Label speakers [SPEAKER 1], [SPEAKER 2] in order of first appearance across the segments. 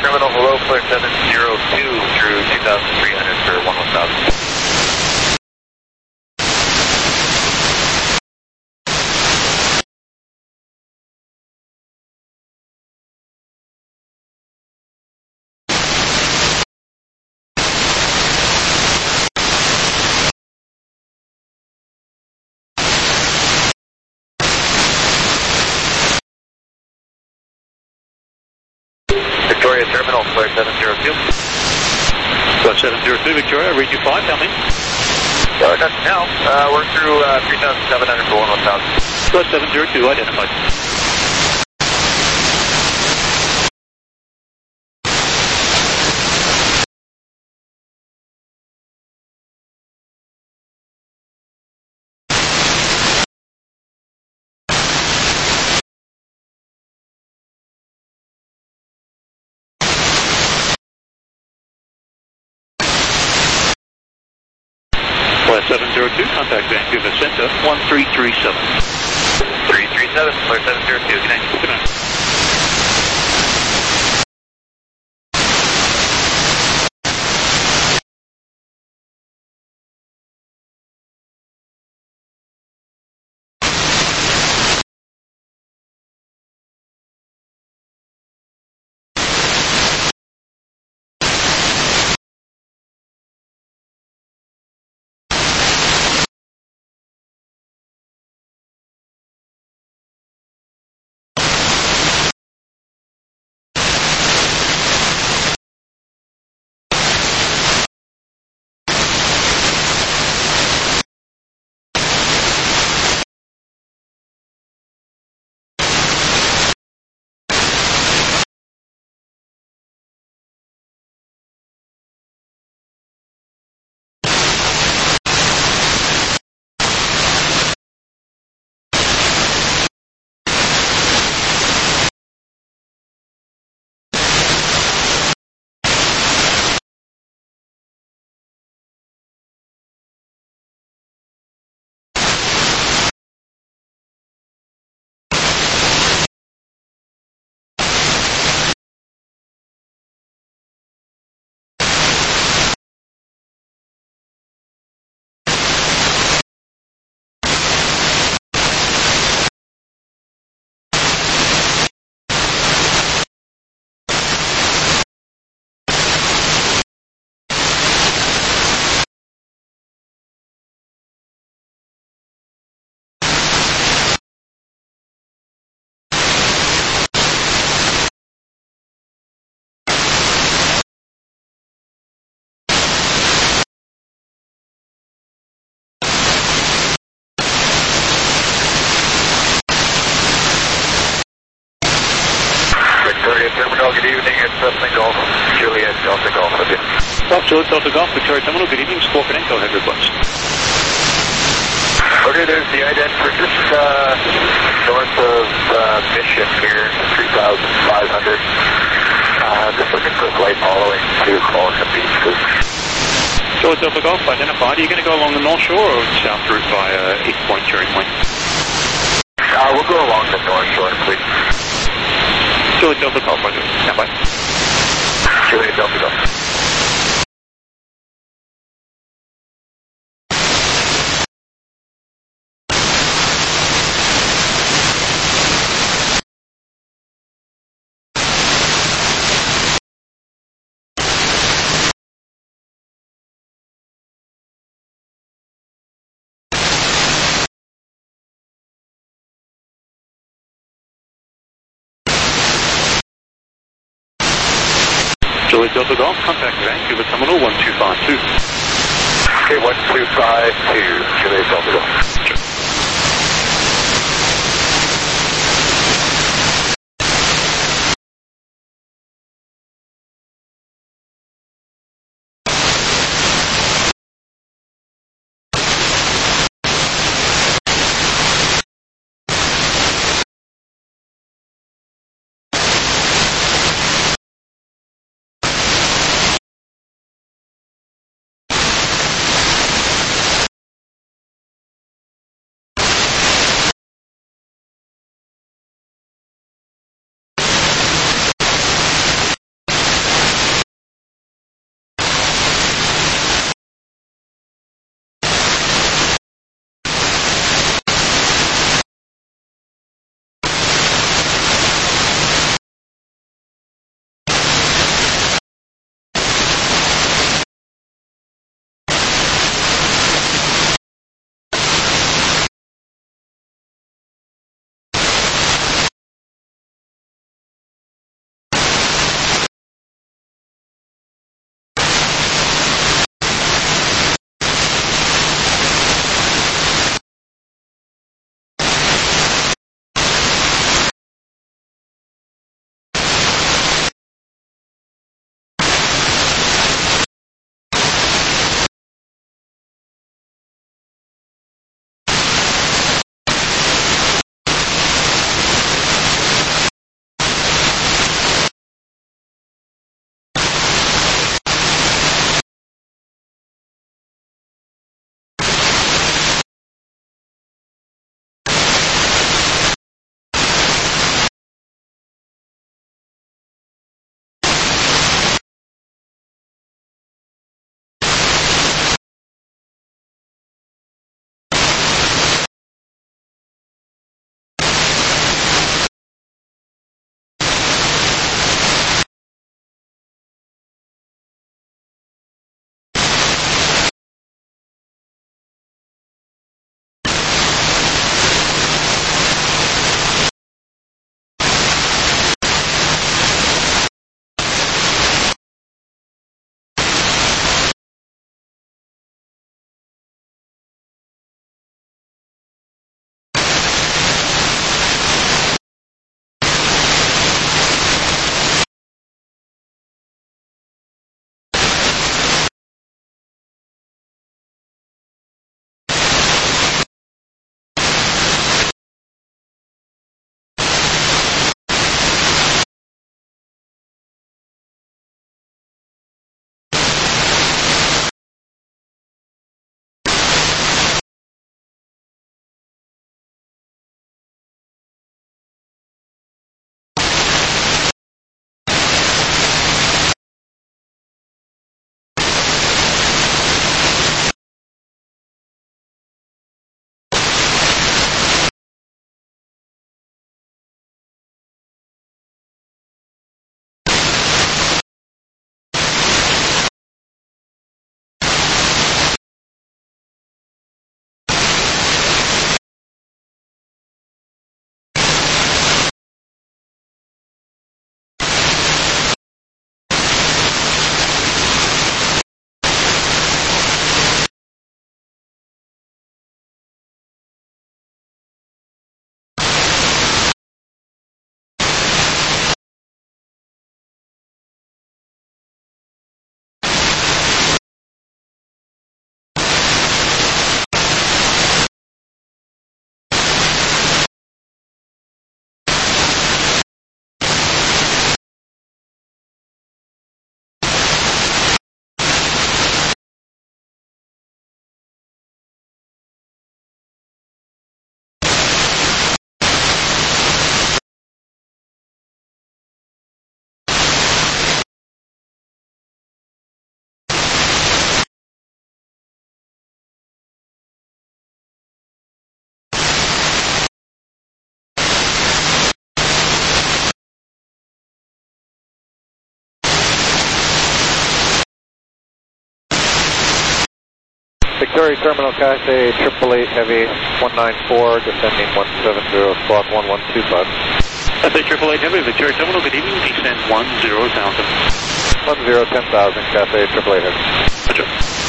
[SPEAKER 1] Terminal, hello, clear 702 through 2,300 for 11,000. Victoria Terminal, clear 702.
[SPEAKER 2] Flight 702, Victoria, read you 5, tell me.
[SPEAKER 1] That's now. We're through 3,700 for 11,000.
[SPEAKER 2] Flight 702, identified. Flight 702, contact Vancouver Centre, 1337.
[SPEAKER 1] 337, clear 702, good night.
[SPEAKER 2] Good night.
[SPEAKER 1] Victoria Terminal, good evening, it's Cessna Golf, Juliet Delta Golf with you.
[SPEAKER 2] Stop, Juliet Delta Golf, Victoria Terminal, good evening, Squawk and Echo, have request.
[SPEAKER 1] Okay, there's the ident for just north of Mission here, 3,500. Just looking for a flight following to Collinson Beach, please.
[SPEAKER 2] Juliet Delta Golf, identified. Are you going to go along the North Shore or south route via East Point, Cherry Point?
[SPEAKER 1] We'll go along the North Shore, please.
[SPEAKER 2] Juliet Delta Golf, roger. Stand by.
[SPEAKER 1] Juliet Delta Golf.
[SPEAKER 2] Juliet Delta Golf, contact Vancouver Terminal 1252.
[SPEAKER 1] Okay, 1252, Juliet Delta Golf.
[SPEAKER 2] Sure.
[SPEAKER 3] Victoria Terminal, Cathay 888 Heavy 194, descending 170, squawk 1125.
[SPEAKER 2] Cathay 888 Heavy, Victoria Terminal, good evening, descend 10,000.
[SPEAKER 3] 10,10,000, Cathay 888 Heavy.
[SPEAKER 2] Roger.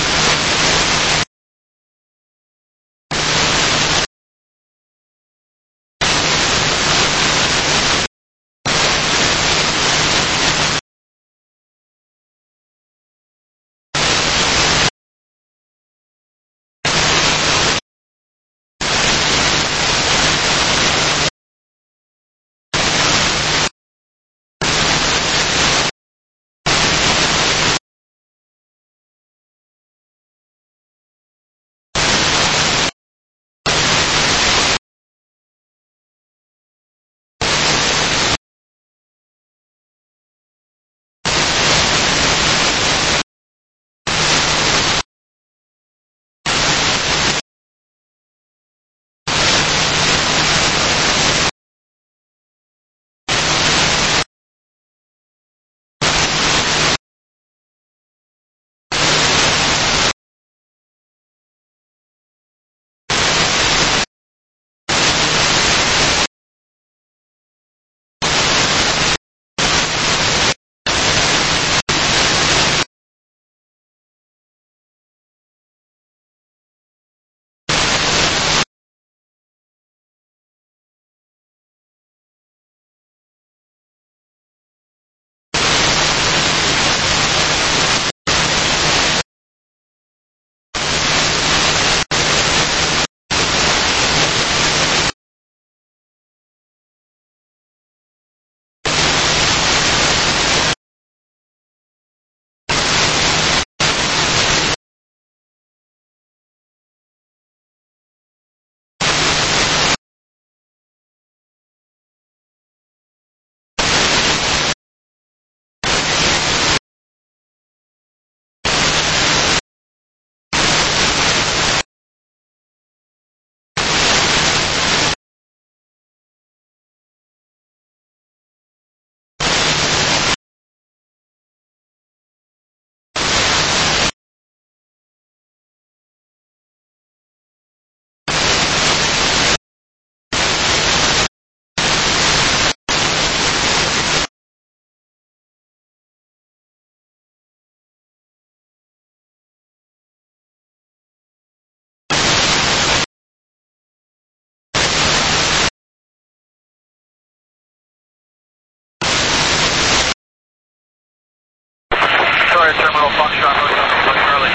[SPEAKER 1] Terminal, Foxtrot, Charlie.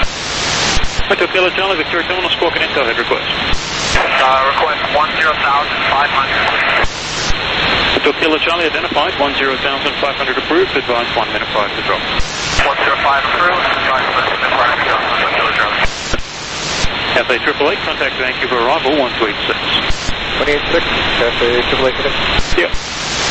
[SPEAKER 2] Hotel Kilo Charlie, Victoria Terminal, squawk and intel, head request.
[SPEAKER 1] Request 10,500.
[SPEAKER 2] Hotel Kilo Charlie identified, 10,500 approved, advance 1 minute prior to drop.
[SPEAKER 1] 105 approved, advance 1 minute prior to drop, Kilo Charlie.
[SPEAKER 2] Cathay 888, contact Vancouver arrival 1286.
[SPEAKER 3] 286, Cathay 888 Heavy.
[SPEAKER 2] Yep.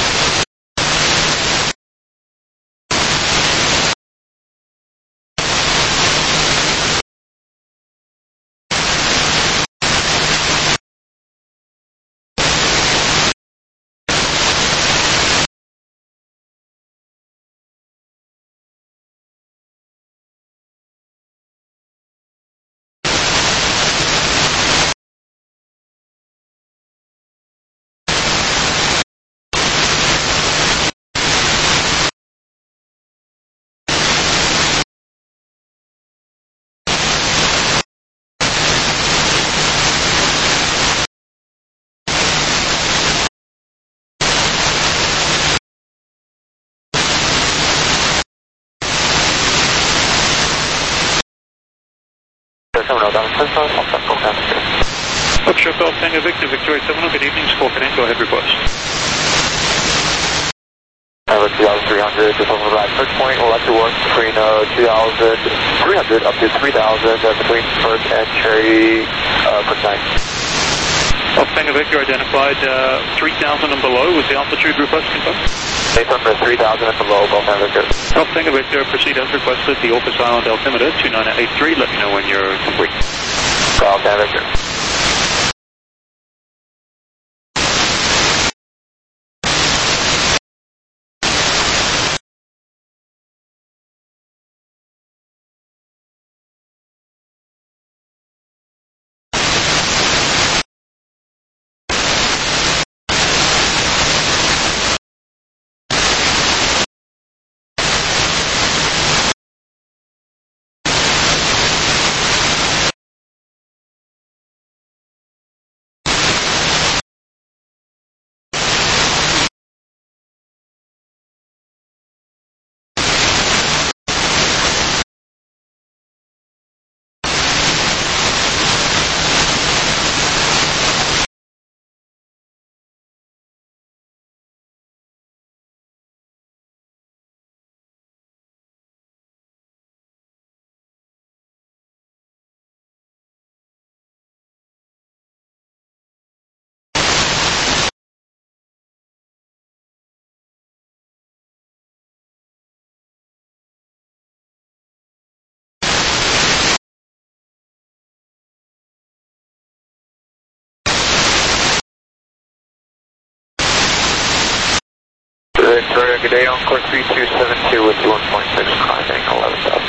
[SPEAKER 2] Bookshop Golf Tango Victor, Victoria Terminal, good evening, squawk and go ahead request.
[SPEAKER 1] With 2,300, just over right search point, we'll let you work between 2,300 up to 3,000 between First and Cherry, quick 9.
[SPEAKER 2] Golf Tango Victor identified 3,000 and below, was the altitude request confirmed?
[SPEAKER 1] Nathan for 3,000 and below, Golf Tango Victor.
[SPEAKER 2] Golf Tango Victor, proceed as requested, the Orcas Island altimeter 2983, let me know when you're complete.
[SPEAKER 1] Golf Tango Victor. good day, Encore 3272 with 1.6, climbing 11,000.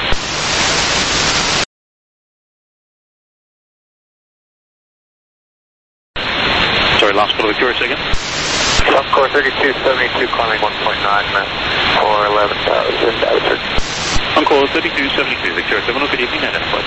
[SPEAKER 2] Sorry, last call of Victoria, second.
[SPEAKER 1] Encore 3272, climbing 1.9 for 11,000, altitude.
[SPEAKER 2] Encore 3272, Victoria 7, good evening, identified.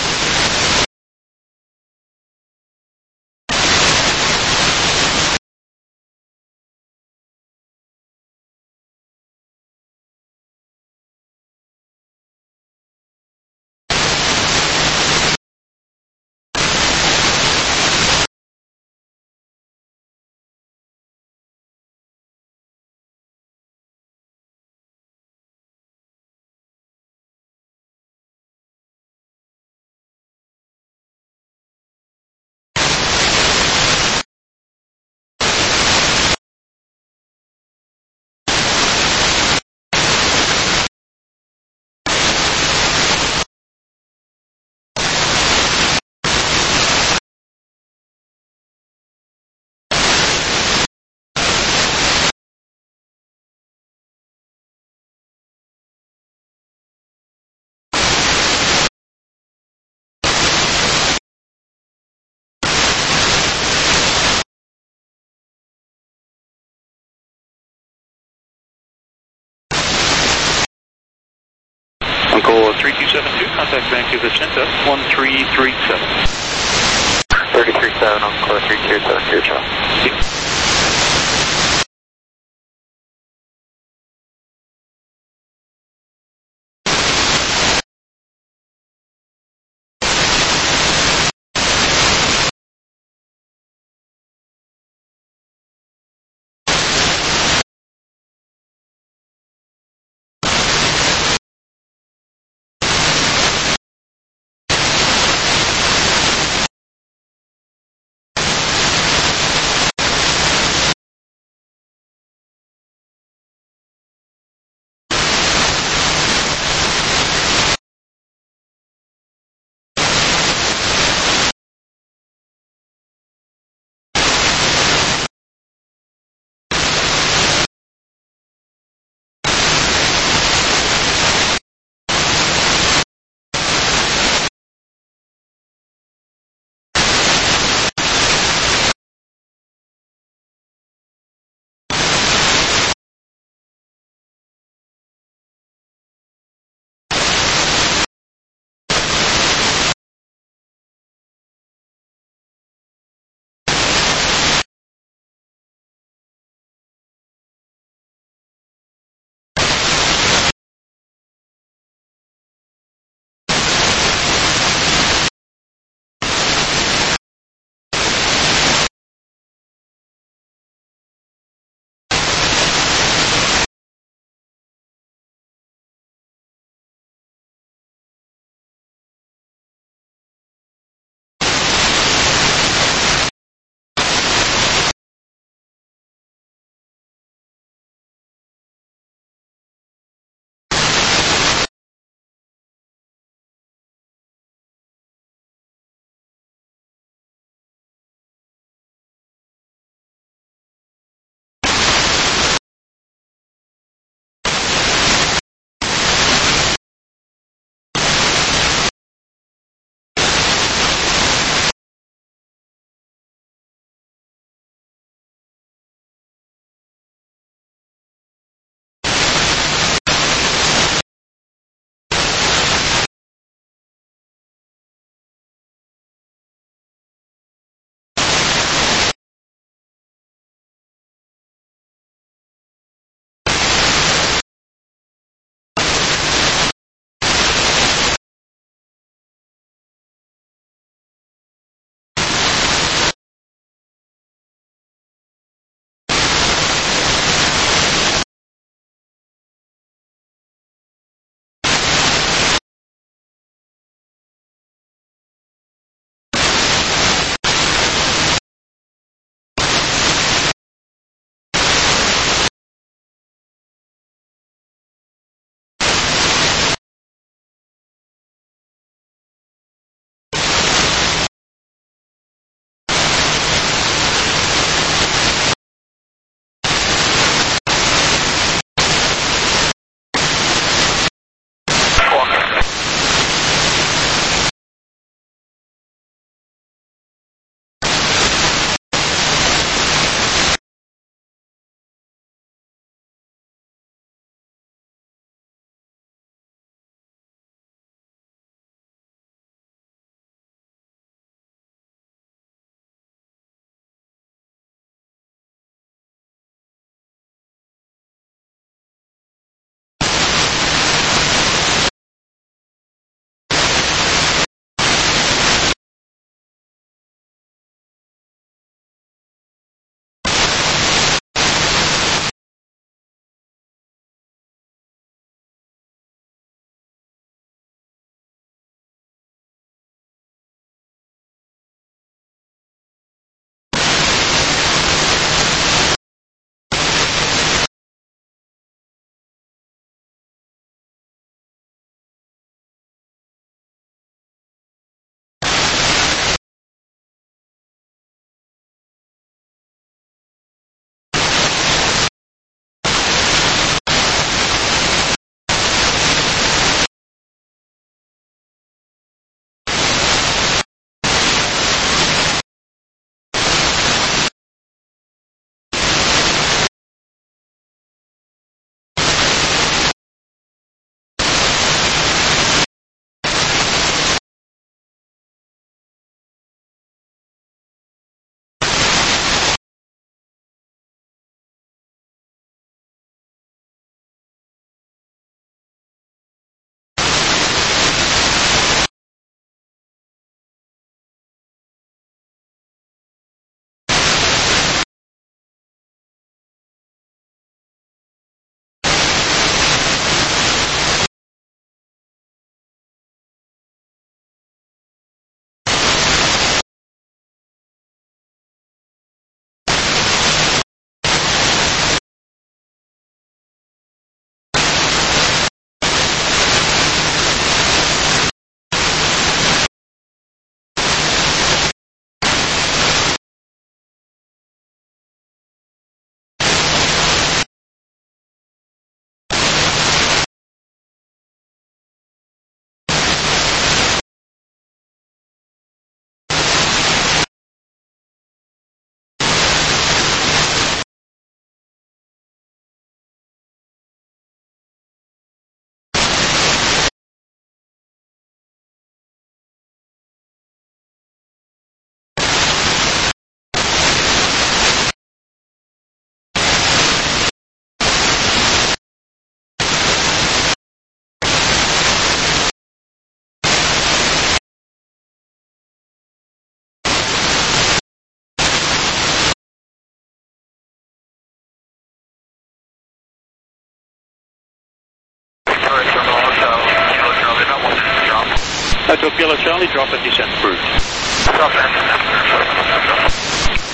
[SPEAKER 2] Encore 3272, contact Vancouver Center, 1337.
[SPEAKER 1] 337, Encore 3272, Charles.
[SPEAKER 2] Yeah. Hotel Kilo Charlie, drop and descent approved.
[SPEAKER 1] Drop and descent.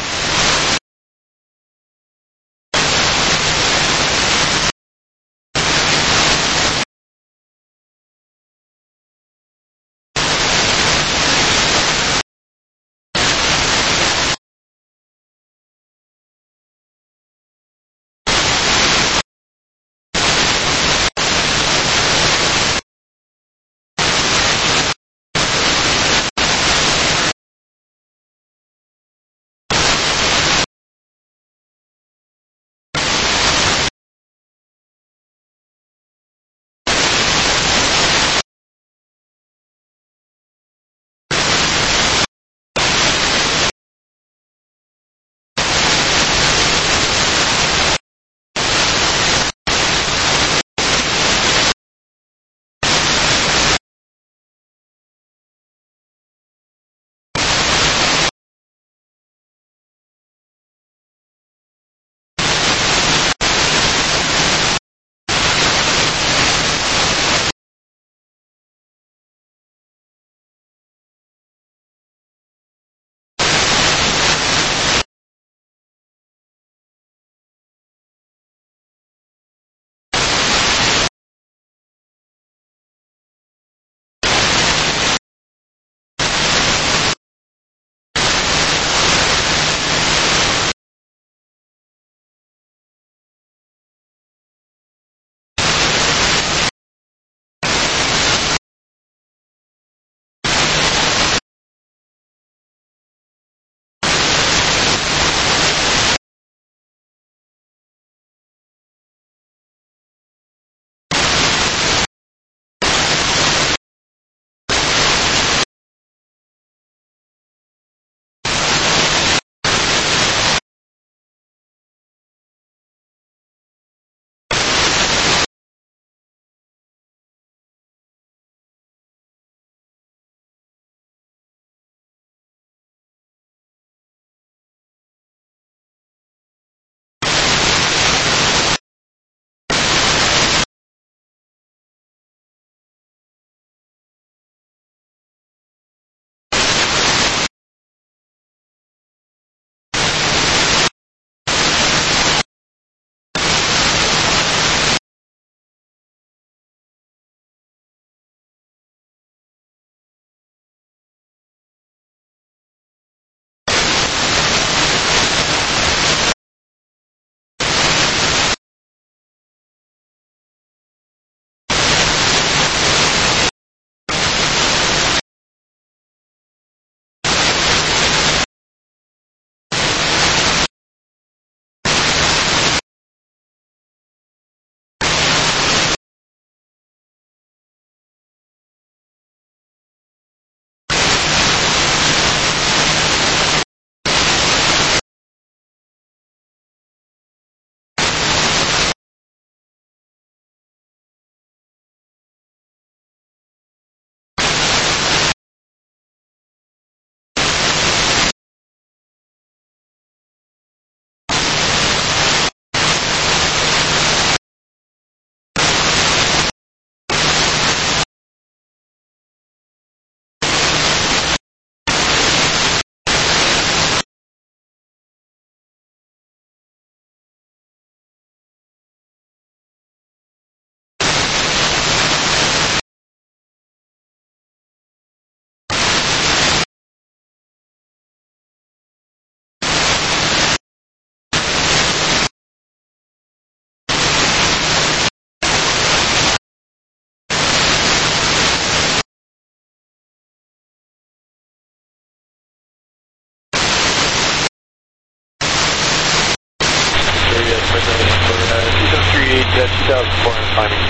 [SPEAKER 3] Jet 2004 and climbing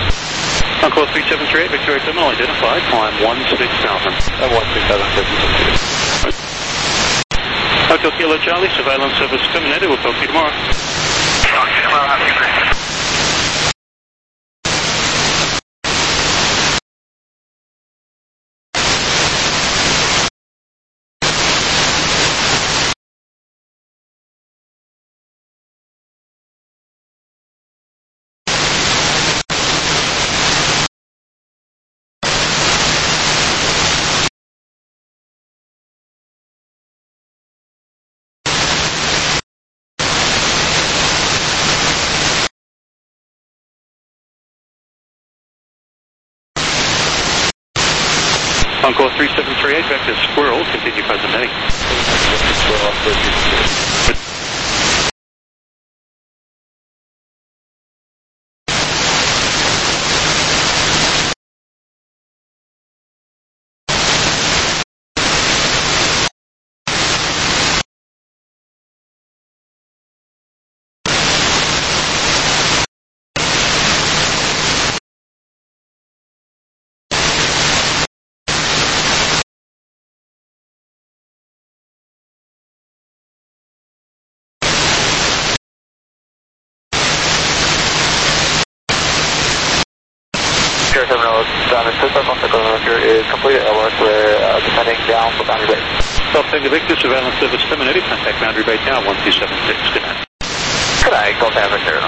[SPEAKER 3] 3000.
[SPEAKER 2] On course 3738, Victoria Terminal identified, climb 16,000.
[SPEAKER 3] 16,000.
[SPEAKER 2] Hotel Kilo Charlie, surveillance service terminated. We'll talk to you tomorrow.
[SPEAKER 1] Talk to you tomorrow. Have a good night.
[SPEAKER 2] Encore 3738, vector Squirrel, continue present heading.
[SPEAKER 1] Squirrel, Sierra Terminal, system on the kilometer is completed LS. We're descending down for boundary base.
[SPEAKER 2] South Tango Victor, surveillance service terminated. Contact boundary base now, 1276. Good night.
[SPEAKER 1] Good night, Golf Tango Victor.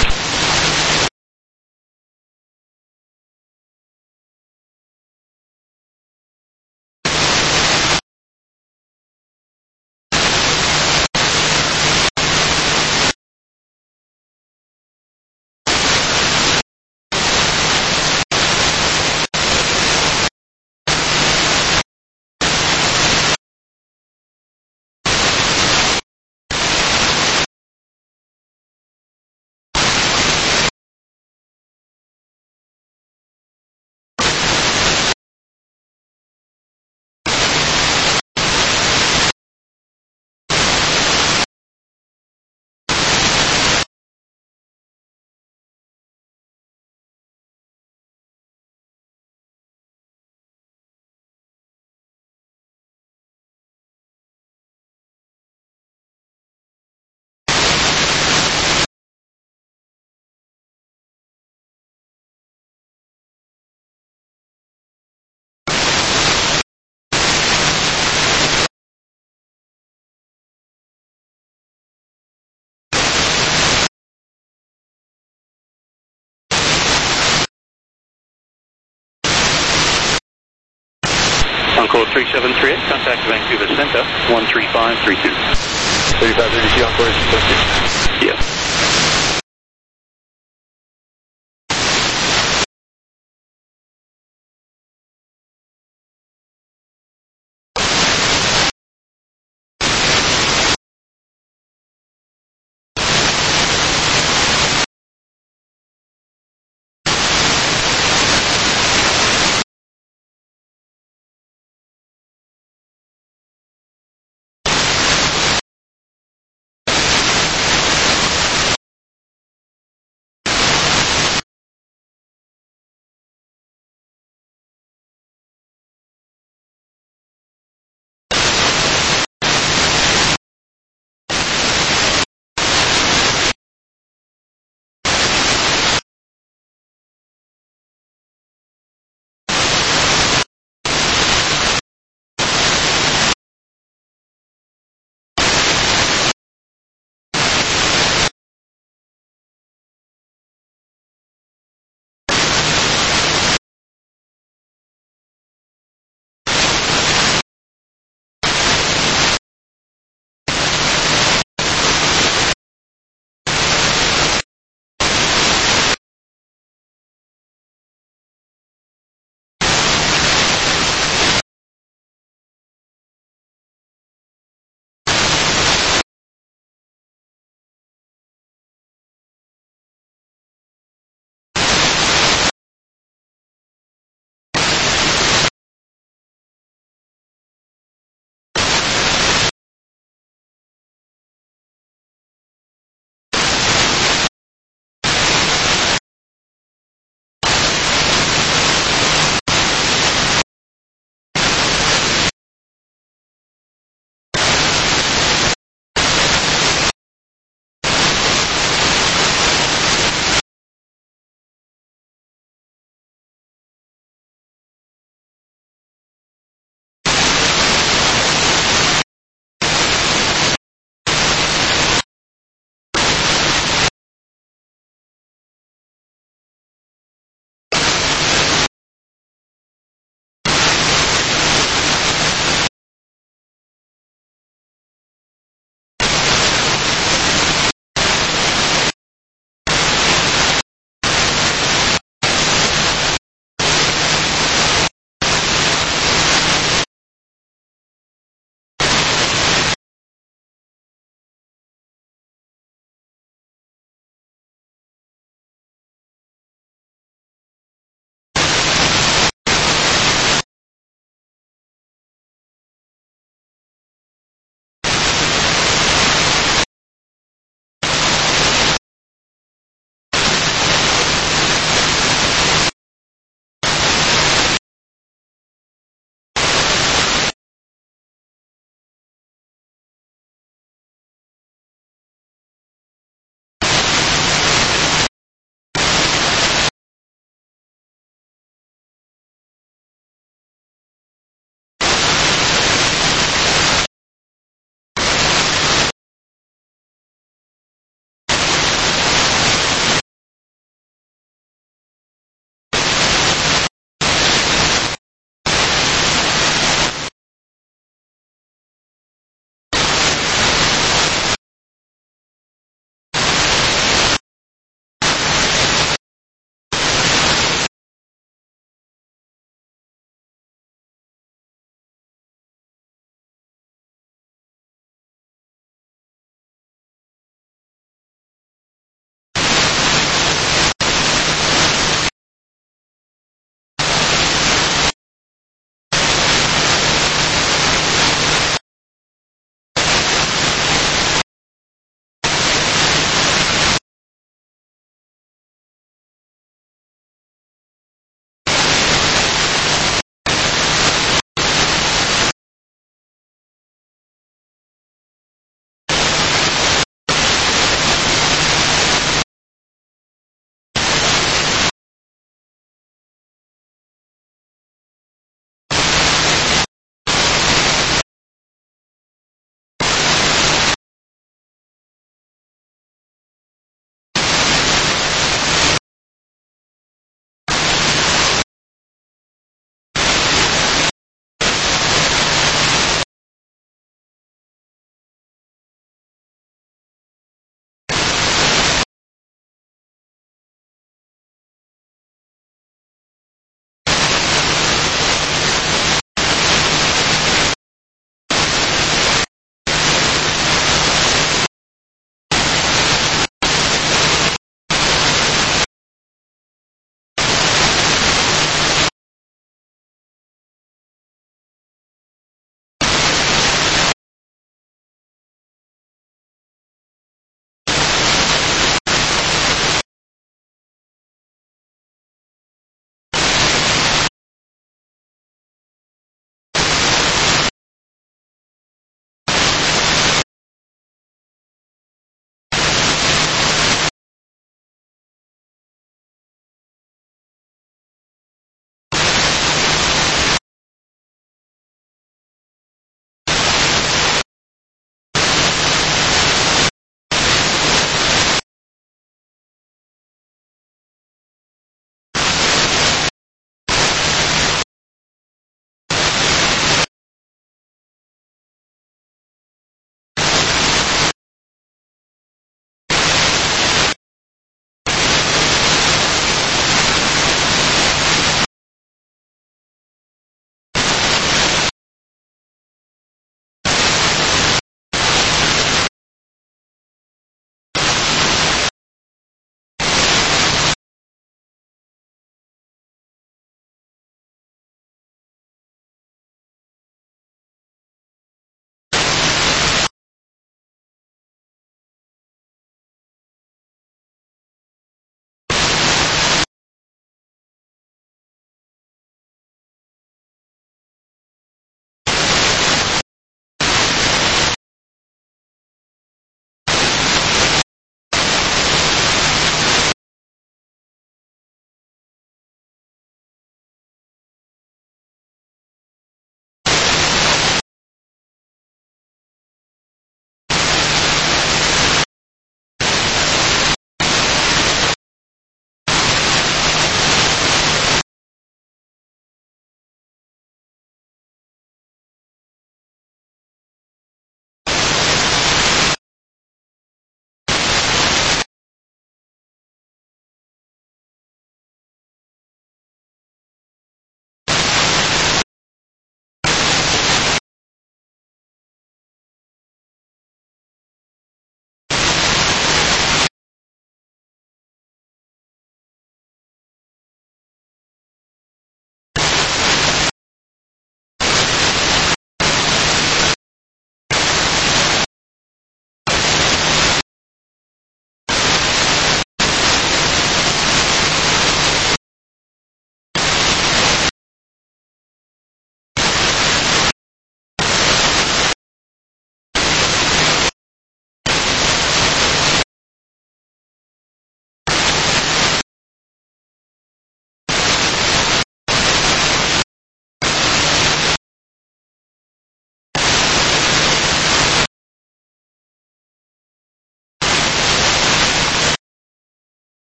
[SPEAKER 2] Encore 3738, contact Vancouver Center, 13532.
[SPEAKER 1] 3532, Encore 3732.
[SPEAKER 2] Yes.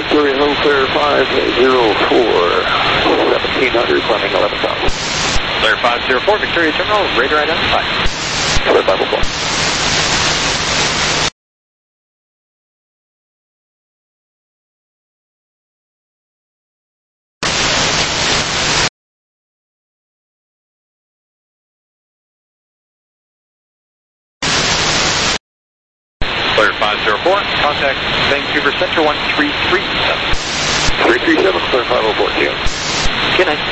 [SPEAKER 1] Victoria Home Clear 504, 1700, climbing 11,000.
[SPEAKER 2] Clear 504, Victoria Terminal, radar identified.
[SPEAKER 1] Clear 504.
[SPEAKER 2] Clear 504, contact Vancouver Center 1337.
[SPEAKER 1] 337, clear 504, GM.
[SPEAKER 2] Good night.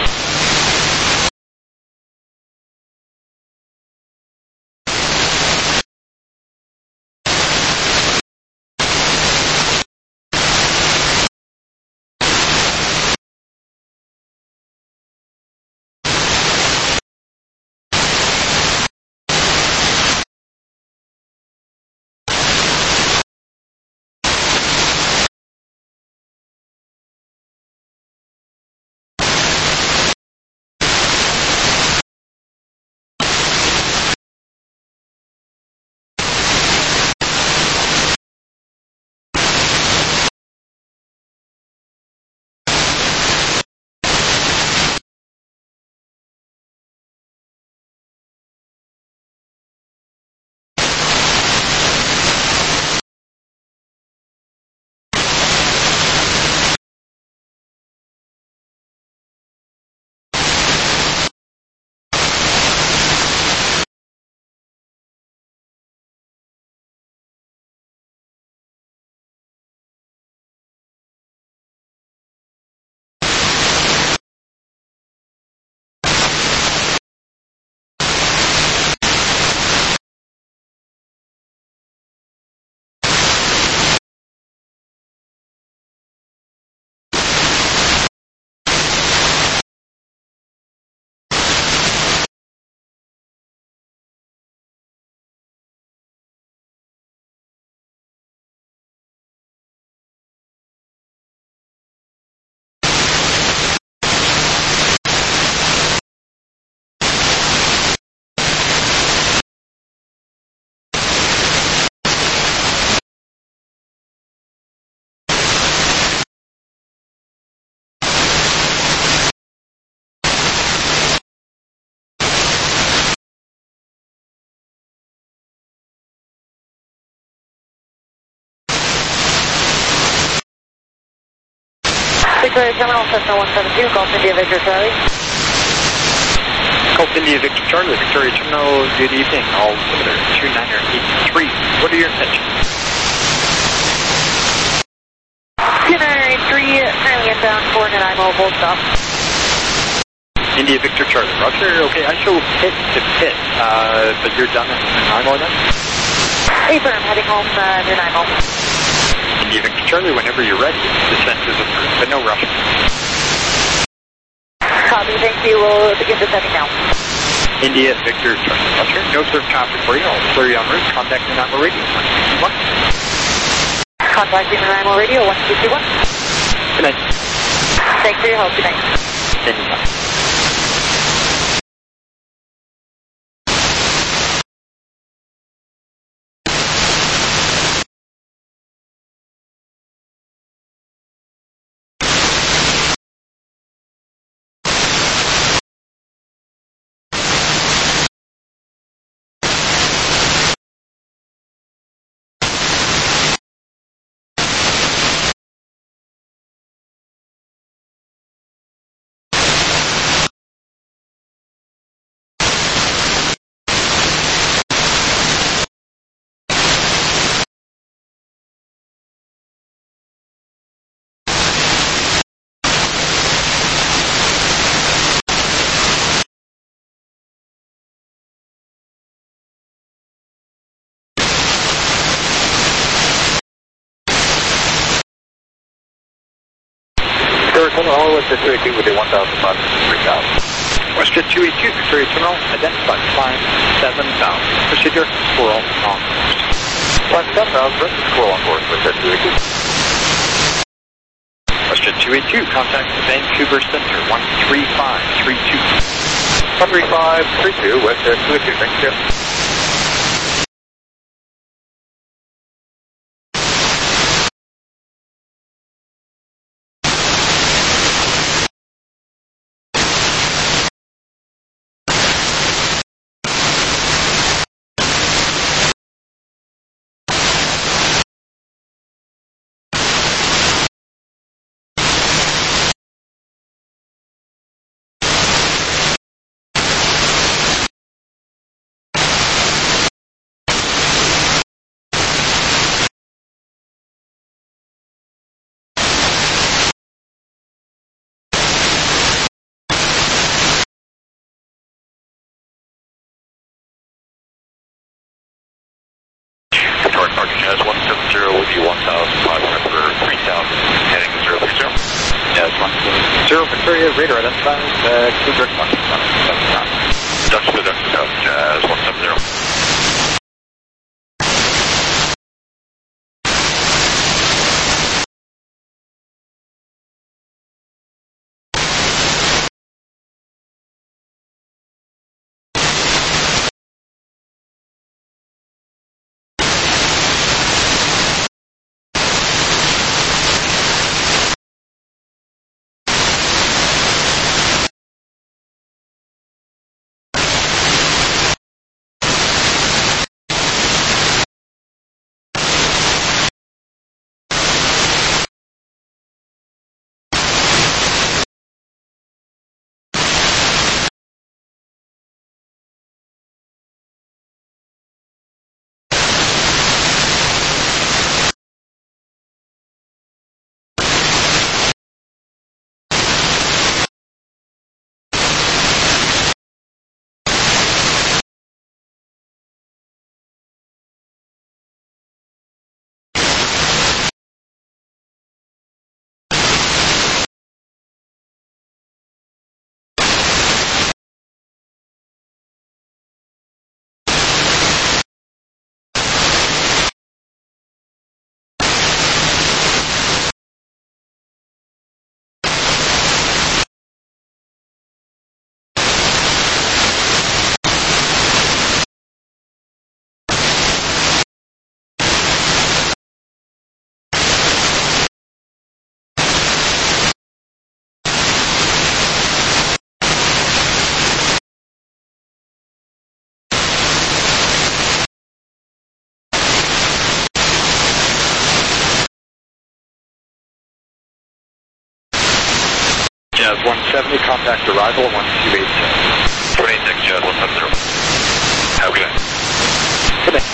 [SPEAKER 4] Victoria Terminal, Cessna 172, Golf India Victor Charlie.
[SPEAKER 2] Golf India Victor Charlie, Victoria Terminal, good evening. All altimeter 2983. What are your intentions?
[SPEAKER 4] 2983, currently inbound for Nanaimo, full stop.
[SPEAKER 2] India Victor Charlie, roger. Okay, I show pit to pit, but you're done at Nanaimo then?
[SPEAKER 4] Affirm, heading home, Nanaimo.
[SPEAKER 2] India Victor Charlie, whenever you're ready, descent is approved, but no rush.
[SPEAKER 4] Copy, thank you. We'll begin descending now.
[SPEAKER 2] India Victor Charlie, roger. No surf traffic for you. I'll clear you en route. Contact Nanaimo Radio 1221.
[SPEAKER 4] Contacting Nanaimo Radio 1221.
[SPEAKER 2] Good night.
[SPEAKER 4] Thanks for your help. Good night.
[SPEAKER 2] Anytime.
[SPEAKER 1] Terminal, all Westjet 282 with a 1,000 knots, 3,000.
[SPEAKER 2] Westjet 282, Victoria Terminal, identified, climb 7,000. Procedure, squirrel on course.
[SPEAKER 1] Climb 7,000, rest of squirrel on course, Westjet 282.
[SPEAKER 2] Westjet 282, contact Vancouver Center 13532.
[SPEAKER 1] 13532, Westjet 282, thank you. 0 would be 1,500 for 3,000, heading to 030.
[SPEAKER 2] Yes, 1 Victoria, radar identified, clear direct mark.
[SPEAKER 1] Dutch to Dutch South, Jazz 170.
[SPEAKER 2] Jazz 170, contact arrival 1286.
[SPEAKER 1] 26, Jazz 170. Have a good night.
[SPEAKER 2] Good day.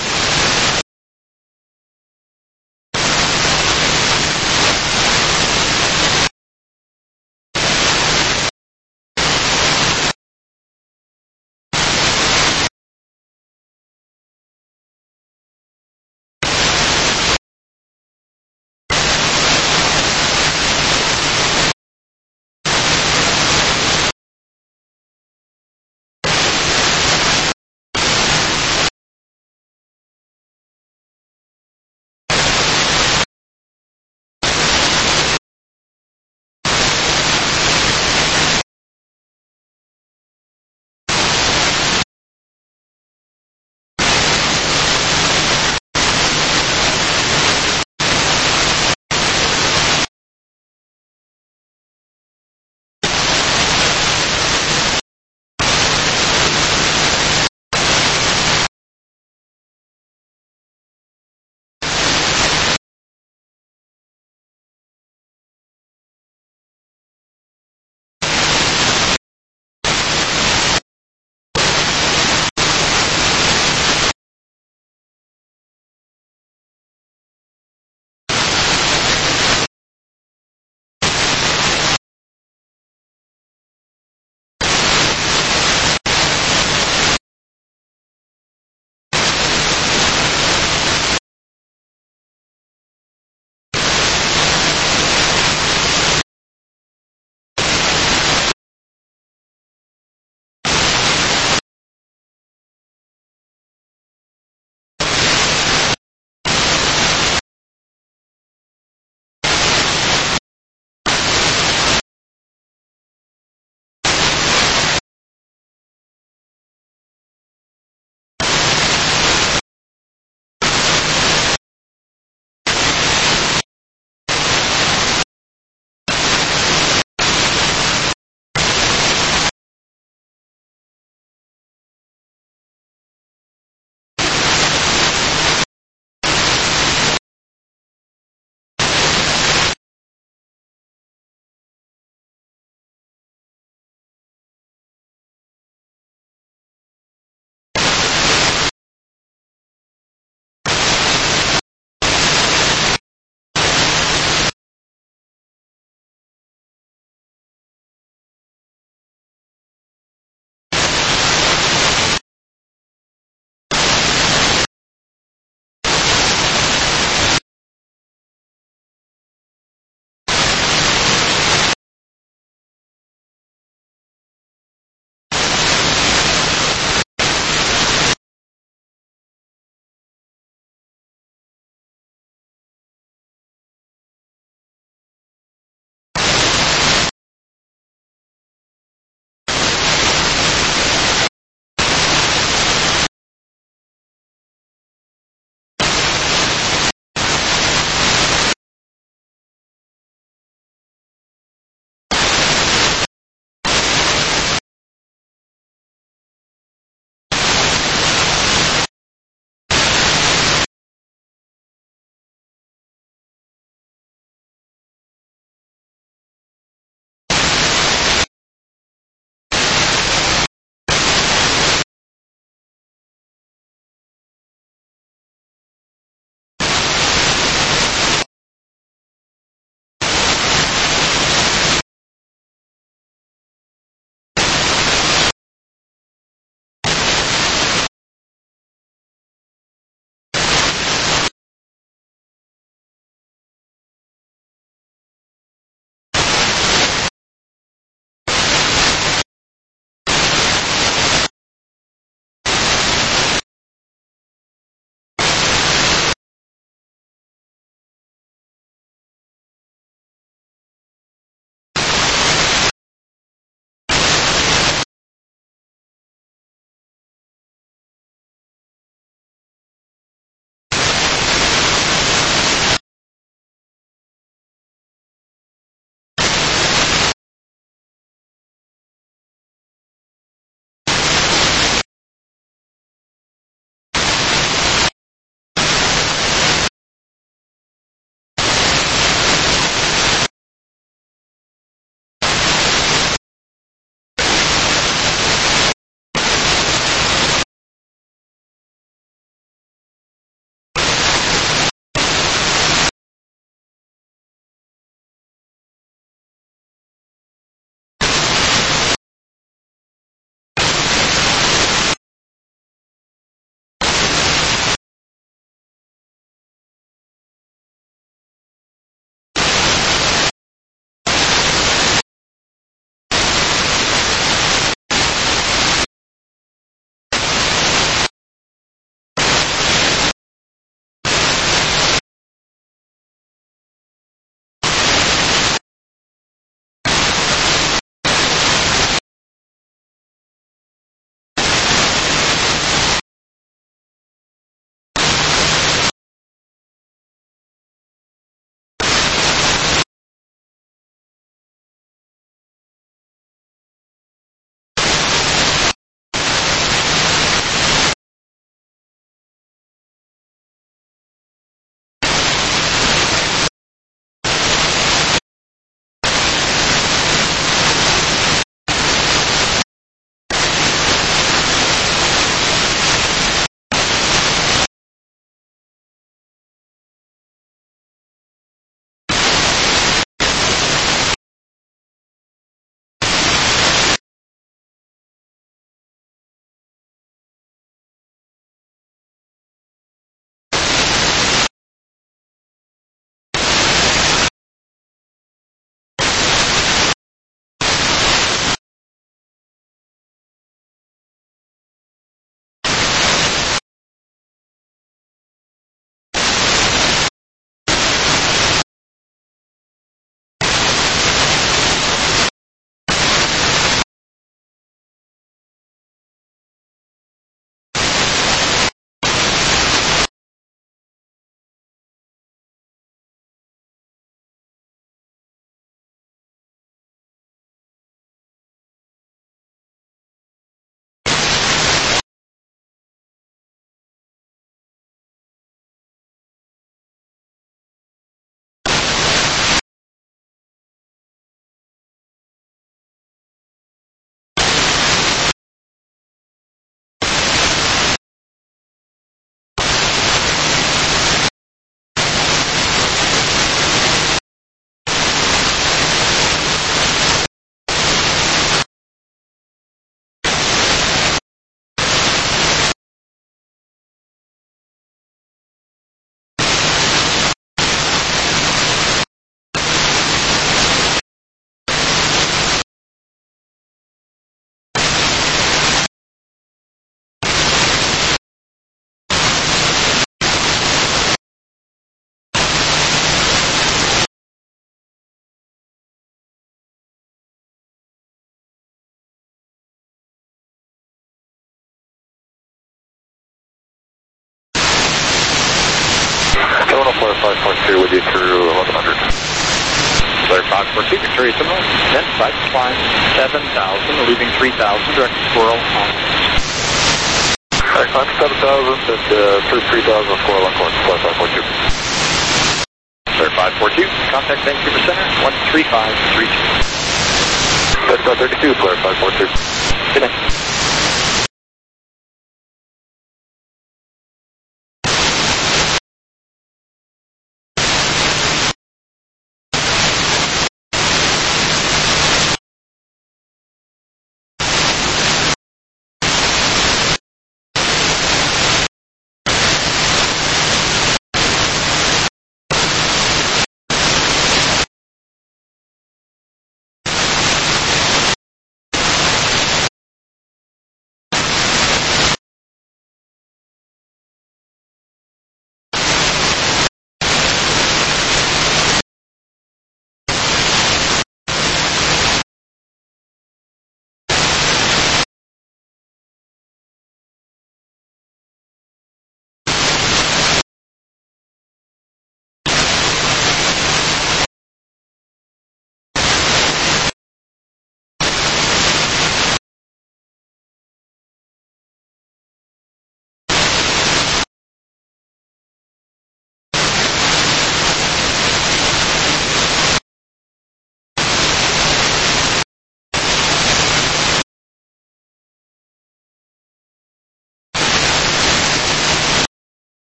[SPEAKER 1] 5.2 with you through 1100.
[SPEAKER 2] Clear 542, Victoria Terminal. Then flight climb 7,000, leaving 3,000, direct Squirrel on.
[SPEAKER 1] Alright, climb 7,000 and through 3,000, Squirrel on course, flight 542.
[SPEAKER 2] Clear 542, contact Vancouver Center, 13532.
[SPEAKER 1] Delta 32, clear 542.
[SPEAKER 2] Good night.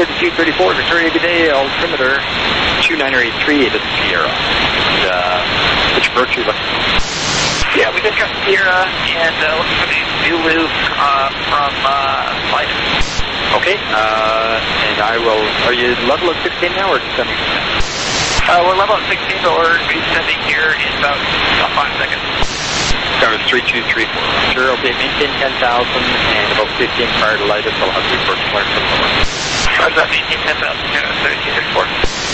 [SPEAKER 2] 3234, Victoria, good day, altimeter 2983, this is Sierra. And, which approach are you looking for?
[SPEAKER 1] Yeah, we just got Sierra and looking for the Zulu from Lyden.
[SPEAKER 2] Okay, and I will, are you level at 16 now or descending?
[SPEAKER 1] We're level at 16, but we're descending here in about 5 seconds.
[SPEAKER 2] That was 3234. Sure, okay, maintain 10,000 and about 15 prior to Lyden, so I'll have to first clear from the lower.
[SPEAKER 1] How's that, maintain 10,000, 3234?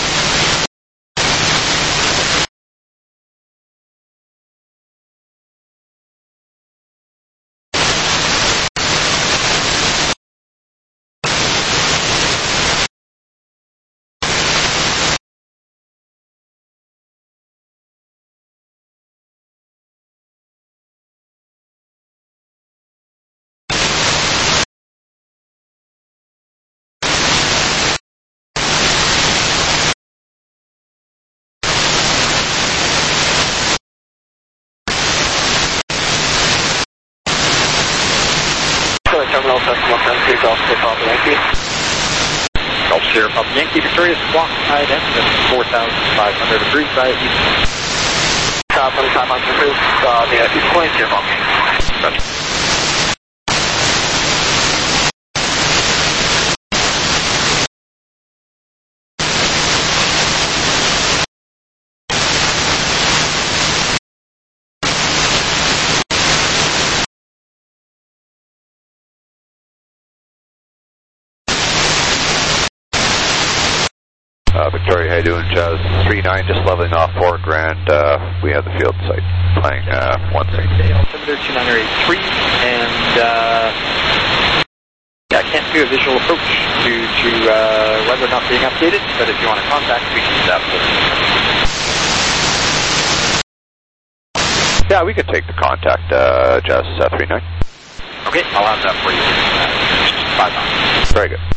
[SPEAKER 1] Terminal Festival 10-3, Golf Sierra Papa Yankee.
[SPEAKER 2] Golf Sierra Papa Yankee, Victoria, squawk side engine 4,500, approved by East.
[SPEAKER 1] Top 25 miles approved, the East Point, Sierra Papa Yankee.
[SPEAKER 3] Victoria, how you doing? Jazz 39, just leveling off 4 grand. We have the field site playing 1 thing.
[SPEAKER 2] Altimeter 2983, and yeah, I can't do a visual approach due to weather not being updated, but if you want to contact, we can do that.
[SPEAKER 3] Yeah, we could take the contact, Jazz 39.
[SPEAKER 2] Okay, I'll have that for you. 5 miles.
[SPEAKER 3] Very good.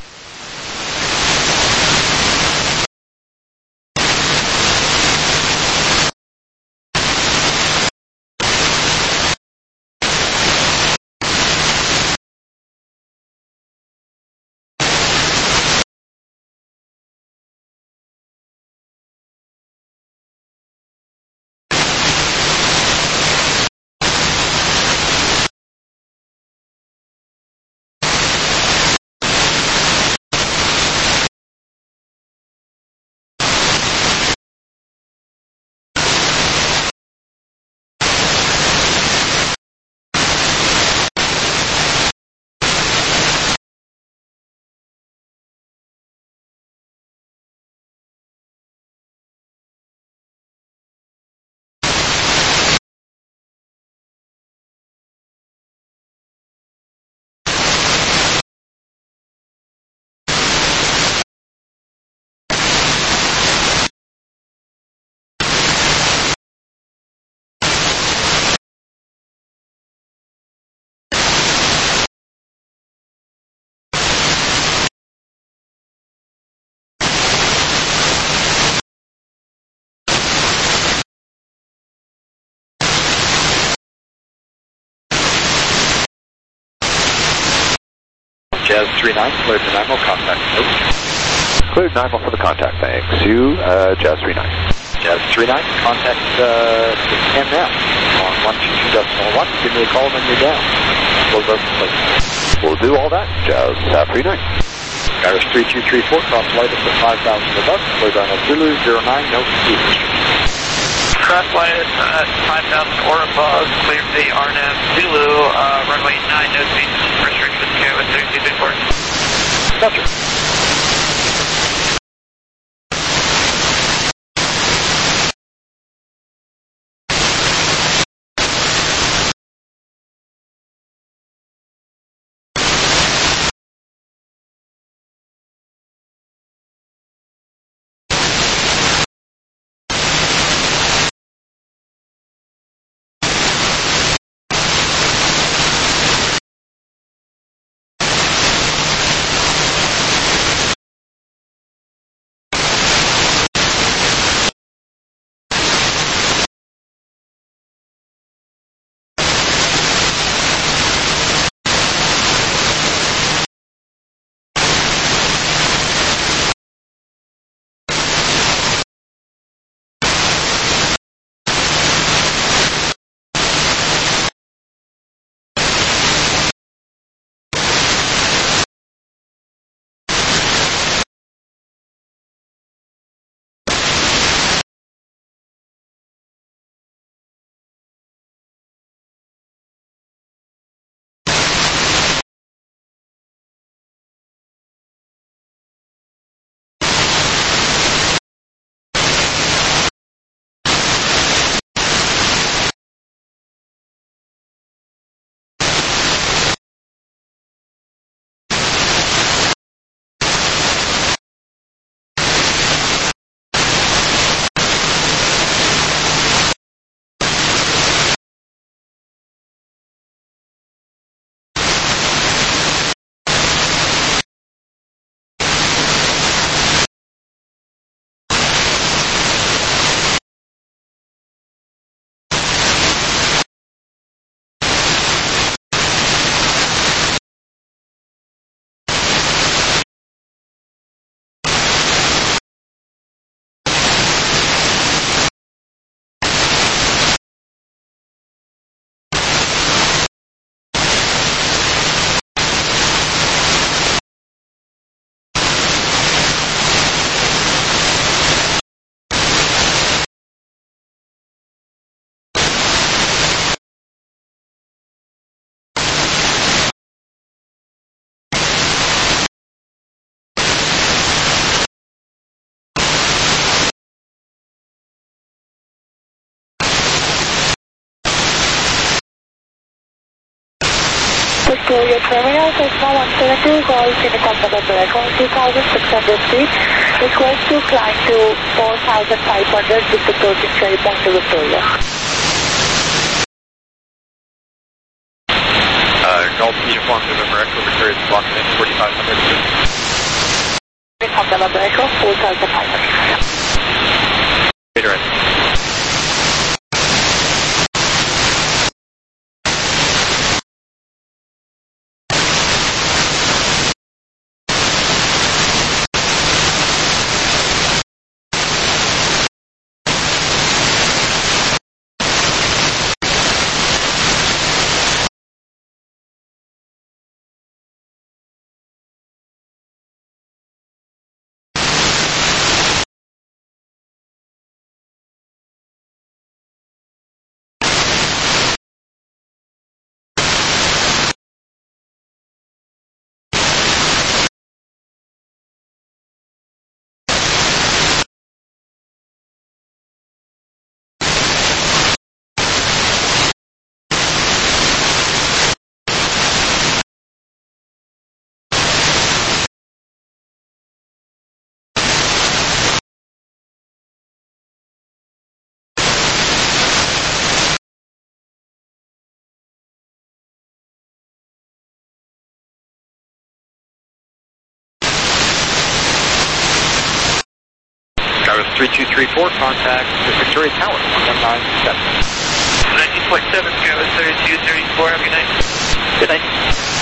[SPEAKER 2] Jazz 39, cleared to Nimo, contact. Nope.
[SPEAKER 3] Cleared Nimo for the contact, thanks. You, Jazz 39.
[SPEAKER 2] Jazz 39, contact him now on 122.1. Give me a call when you're down.
[SPEAKER 3] We'll do all that, Jazz 39.
[SPEAKER 2] Iris 3234, cross light at 5,000 above, cleared on Zulu 09, no speed.
[SPEAKER 1] Cross light at 5,000 or above, clear for the RNAV Zulu, runway 9, no speed, restriction to 3234.
[SPEAKER 2] Gotcha.
[SPEAKER 4] Victoria Terminal, Cessna 172, calls Unicom November Echo, 2,600 feet. Request to climb to 4,500 with approaching Cherry Point to Victoria.
[SPEAKER 2] Golf Uniform November Echo, Victoria Squawk in 4,500 feet.
[SPEAKER 4] Unicom November Echo, 4,500.
[SPEAKER 2] Later in. Tower 3234, contact the Victoria Tower, 197.
[SPEAKER 5] 90.7, Travis 3234, have a good night.
[SPEAKER 2] Good night.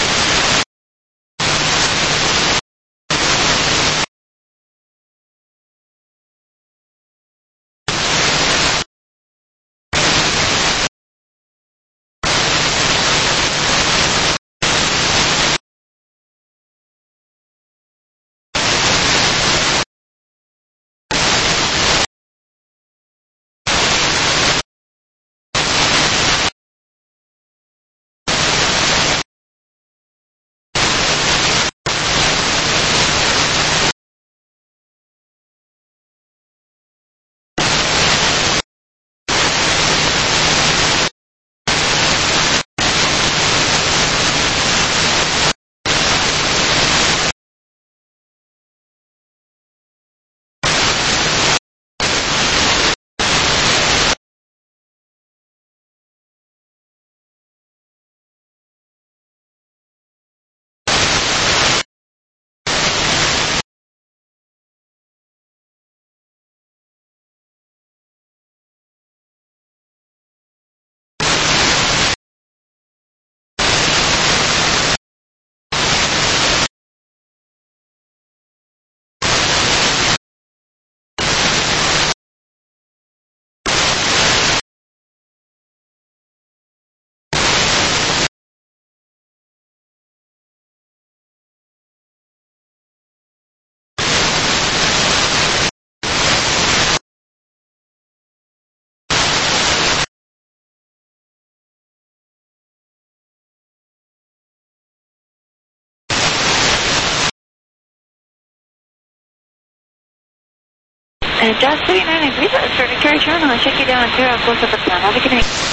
[SPEAKER 4] Just 39 degrees, starting carry turn, I'll check you down 0, close up the plan. Have a good night.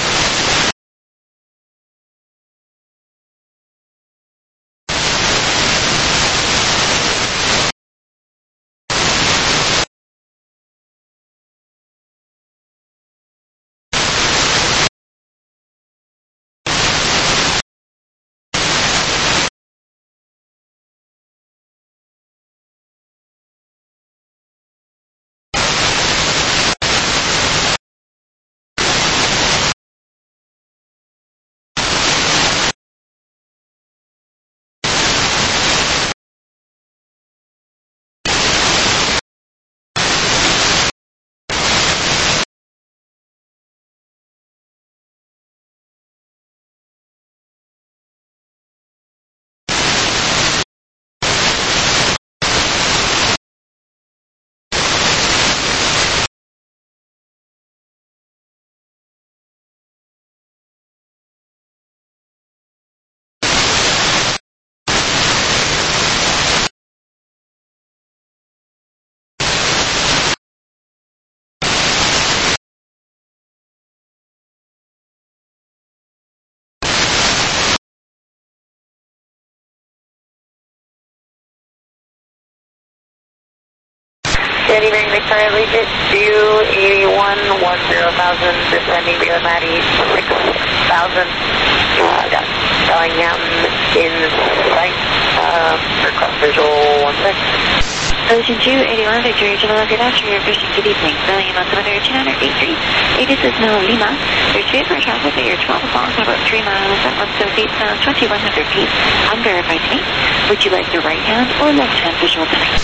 [SPEAKER 4] Anything Victoria Legion 281, 10,000, descending via Matty 6,000. Got Bellingham in sight, request visual 16.
[SPEAKER 6] Ocean 281, Victoria Jamala, good afternoon, good evening. Bellingham altimeter 2983. This is now Lima. There's vehicle traffic at your 12 o'clock and about 3 miles at 178 pounds, 2,100 feet. Unverified to me. Would you like the right hand or left hand visual tonight?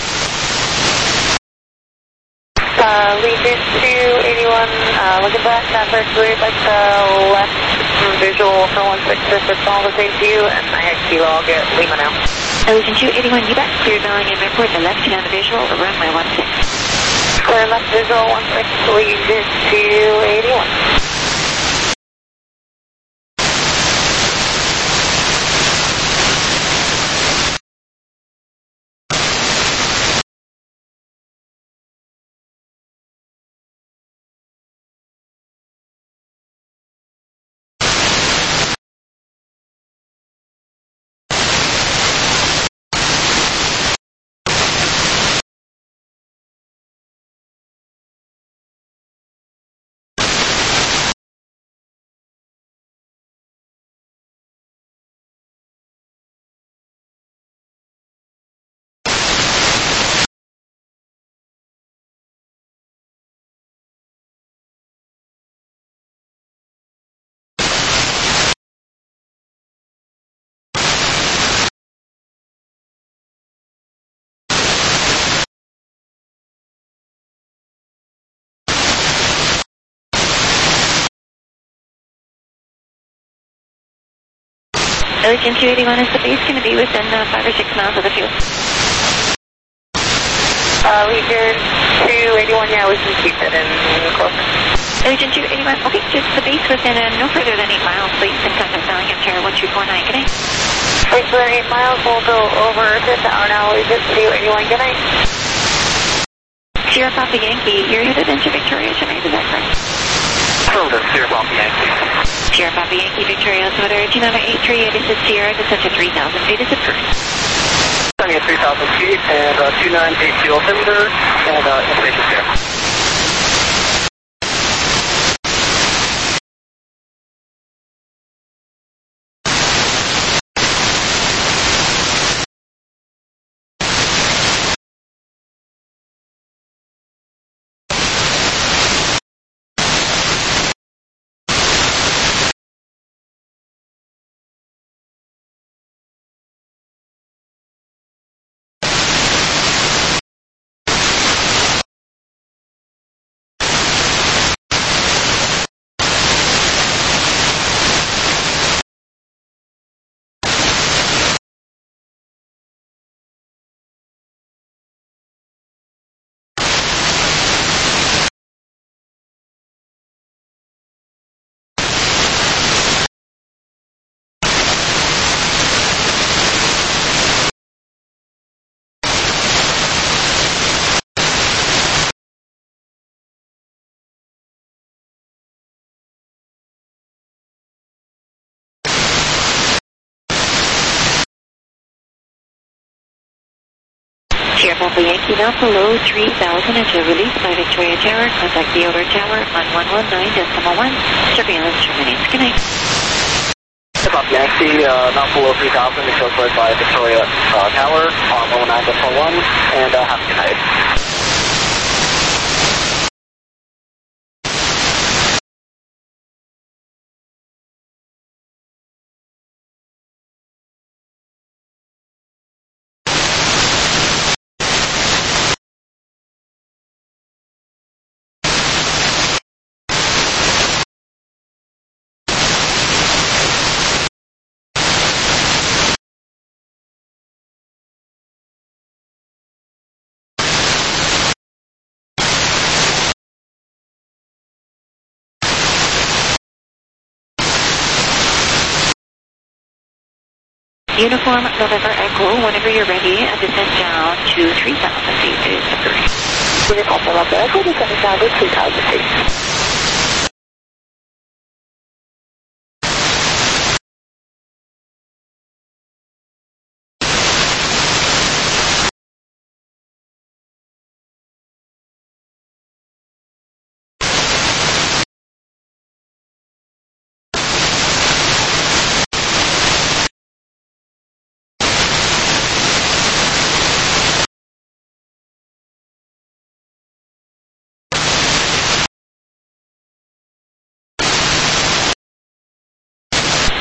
[SPEAKER 4] Legion 281, looking back, traffic, we'd like the left visual for 16 if it's all the same to you, and I had Kilo, I'll get Lima now.
[SPEAKER 6] Ocean 281, you back, clear Bellingham Airport, the left hand visual, runway 16.
[SPEAKER 4] Clear left visual 16, Legion 281.
[SPEAKER 6] Ocean 281, is the base going to be within 5 or 6 miles of the field?
[SPEAKER 4] Legion 281, yeah, we can keep it in closer.
[SPEAKER 6] Ocean 281, okay, just the base within no further than 8 miles, please, and contact Bellingham Tower 1249, good night.
[SPEAKER 4] Wait for 8 miles, we'll go over to tower now, Legion 281, good night.
[SPEAKER 6] Sierra Papa Yankee, you're headed into Victoria tonight, is that correct?
[SPEAKER 2] Sierra Papa Yankee.
[SPEAKER 6] Sierra Papa Yankee, Victoria, altimeter 2983, this is Sierra, descent to 3,000 feet, is it correct?
[SPEAKER 2] Descending at 3,000 feet, and 2982 altimeter, and information here.
[SPEAKER 6] Sierra Papa Yankee, now below 3,000 until released by Victoria Tower. Contact the outer tower on 119.1. Surveillance terminates. Good night.
[SPEAKER 2] Sierra Papa Yankee, not below 3,000 until cleared by Victoria Tower on 119.1, and have a good night.
[SPEAKER 6] Uniform November Echo, whenever you're ready, descend down to 3,000 feet is the first.
[SPEAKER 4] Uniform November Echo, descending down to 3,000 feet.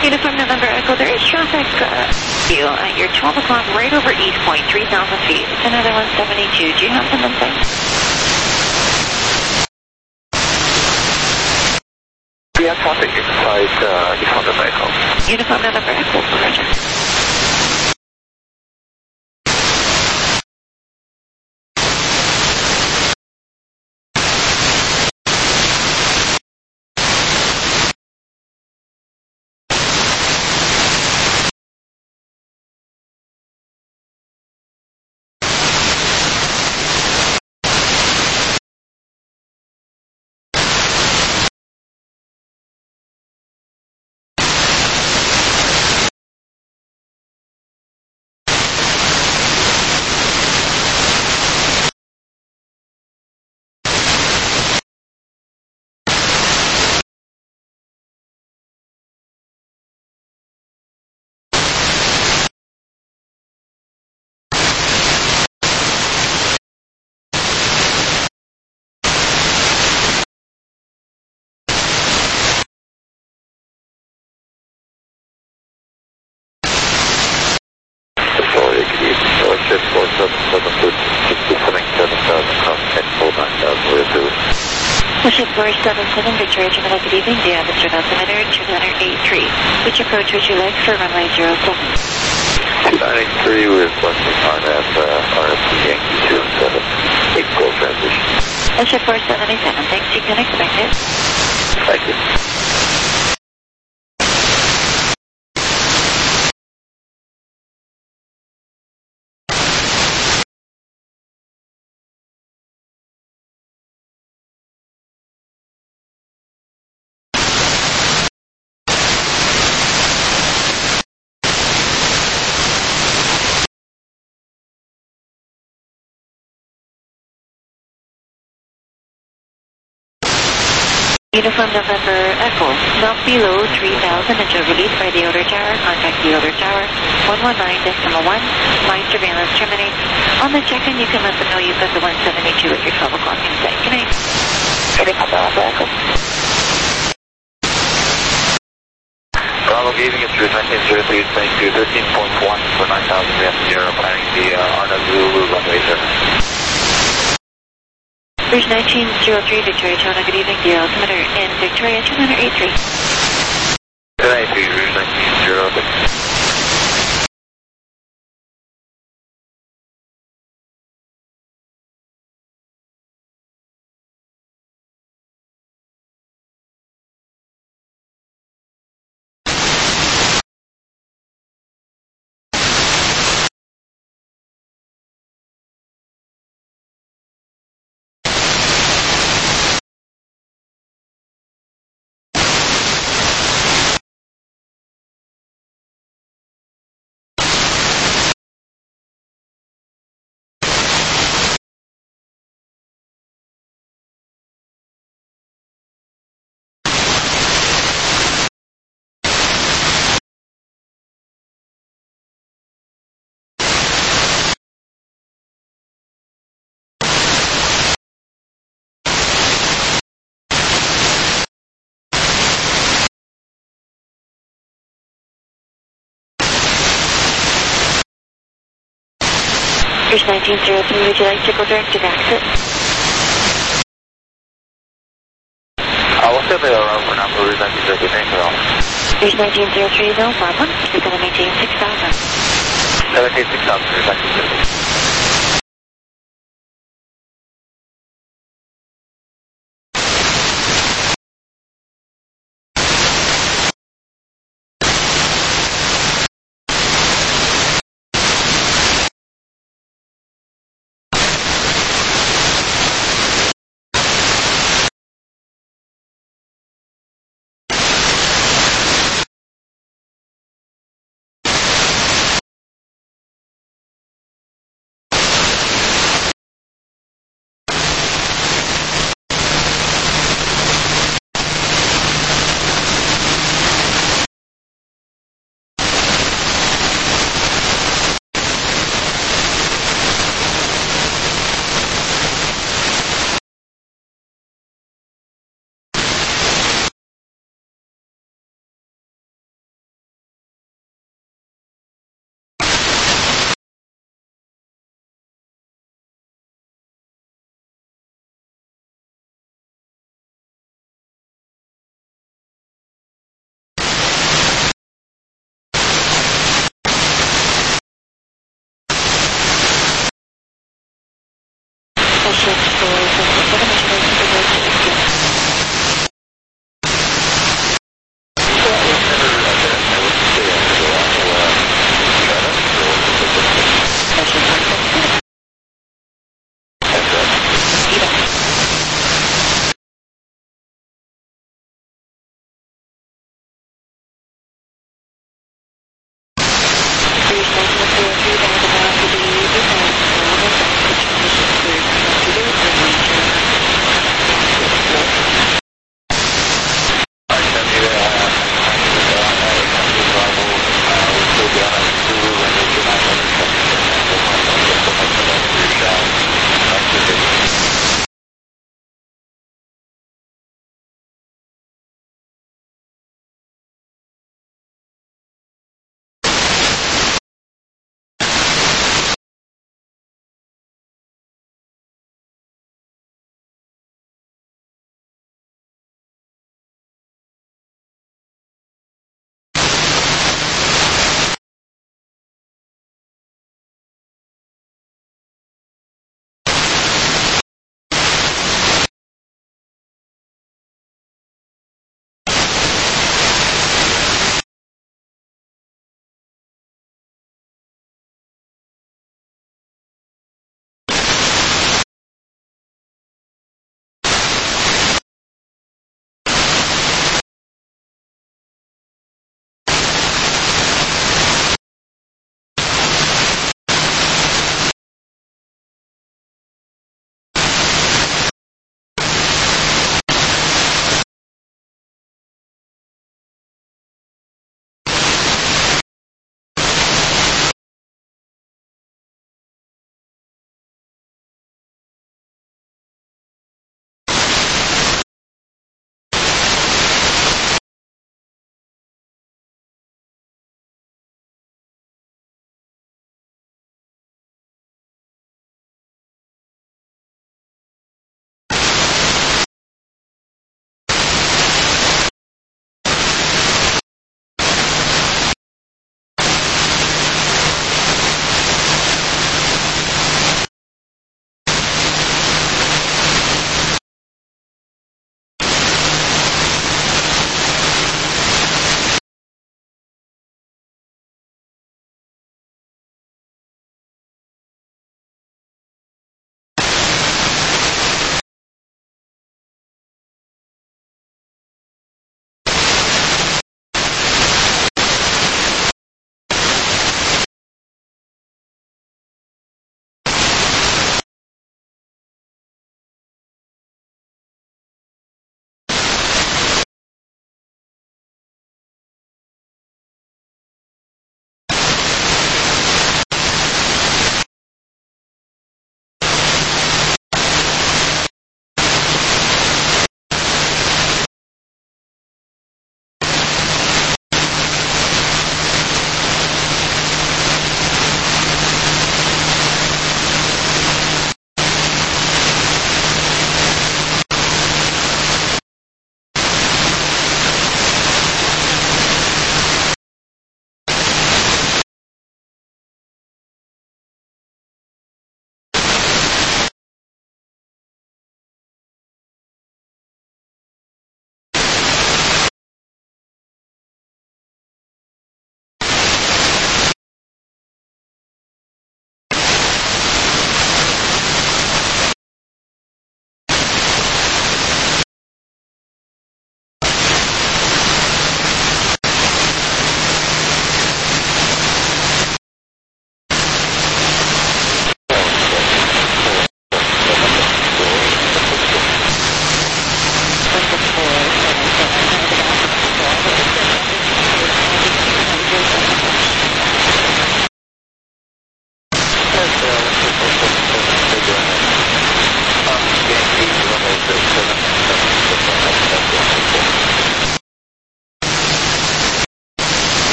[SPEAKER 6] Uniform November Echo, there is traffic you at your 12 o'clock right over East Point, 3,000 feet. It's another 172. Do you have them in sight?
[SPEAKER 1] Yeah, traffic inside Uniform November Echo.
[SPEAKER 6] Uniform November Echo, roger.
[SPEAKER 1] Victoria, good evening. Electric 4772, 67,000, cross 10, full 9,000, we're through.
[SPEAKER 6] Ocean 477, Victoria Gemini, good evening. Do you have Mr. Altimeter 2983? Which approach would you like for runway 07?
[SPEAKER 1] 2983 with Western RNF, RFP Yankee 07, 8 goal transition.
[SPEAKER 6] Ocean 4787, thanks. You can expect it.
[SPEAKER 1] Thank you.
[SPEAKER 6] Uniform November Echo, not below 3,000 until released by the outer tower. Contact the outer tower, 119.1. Line surveillance terminates. On the check-in, you can let them know you've got the 172 at your 12 o'clock in sight. Good night.
[SPEAKER 4] Uniform November Echo.
[SPEAKER 1] Bravo Gaving, it's 1903, thank you, 13.1 for 9,000, we have 0, planning the Arna Zulu runway 7.
[SPEAKER 6] Bridge 1903, Victoria China, good evening. The altimeter in Victoria 2983.
[SPEAKER 1] 2983, Rouge 1903.
[SPEAKER 6] Bridge 1903, would you like to go direct to exit?
[SPEAKER 1] What's the around for now, Rouge 1903, thanks for all.
[SPEAKER 6] Bridge 1903, no problem. You're going to maintain 6,000.
[SPEAKER 1] 17,600, Rouge 1903.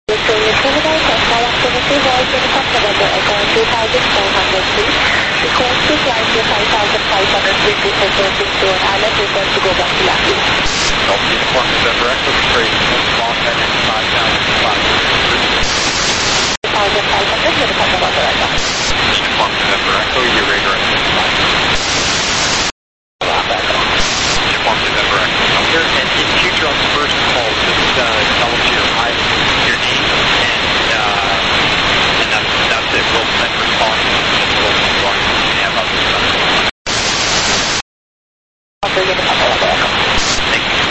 [SPEAKER 4] Victoria Terminal, Cessna 172, Voice Uniform November Echo 2400 feet. Request to climb to 5,500 feet before crossing to an island. Request to go back to Lackey.
[SPEAKER 2] Golf Uniform November Echo, Victoria Terminal, small heading 5,500.
[SPEAKER 4] 5,500, Uniform November Echo.
[SPEAKER 2] Uniform November Echo, your radar at 5. Uniform November Echo. Here, and in future on the first call, just tell us your name, and that's it. We'll then respond and we'll have other stuff.
[SPEAKER 4] Uniform November Echo.
[SPEAKER 2] Thank you.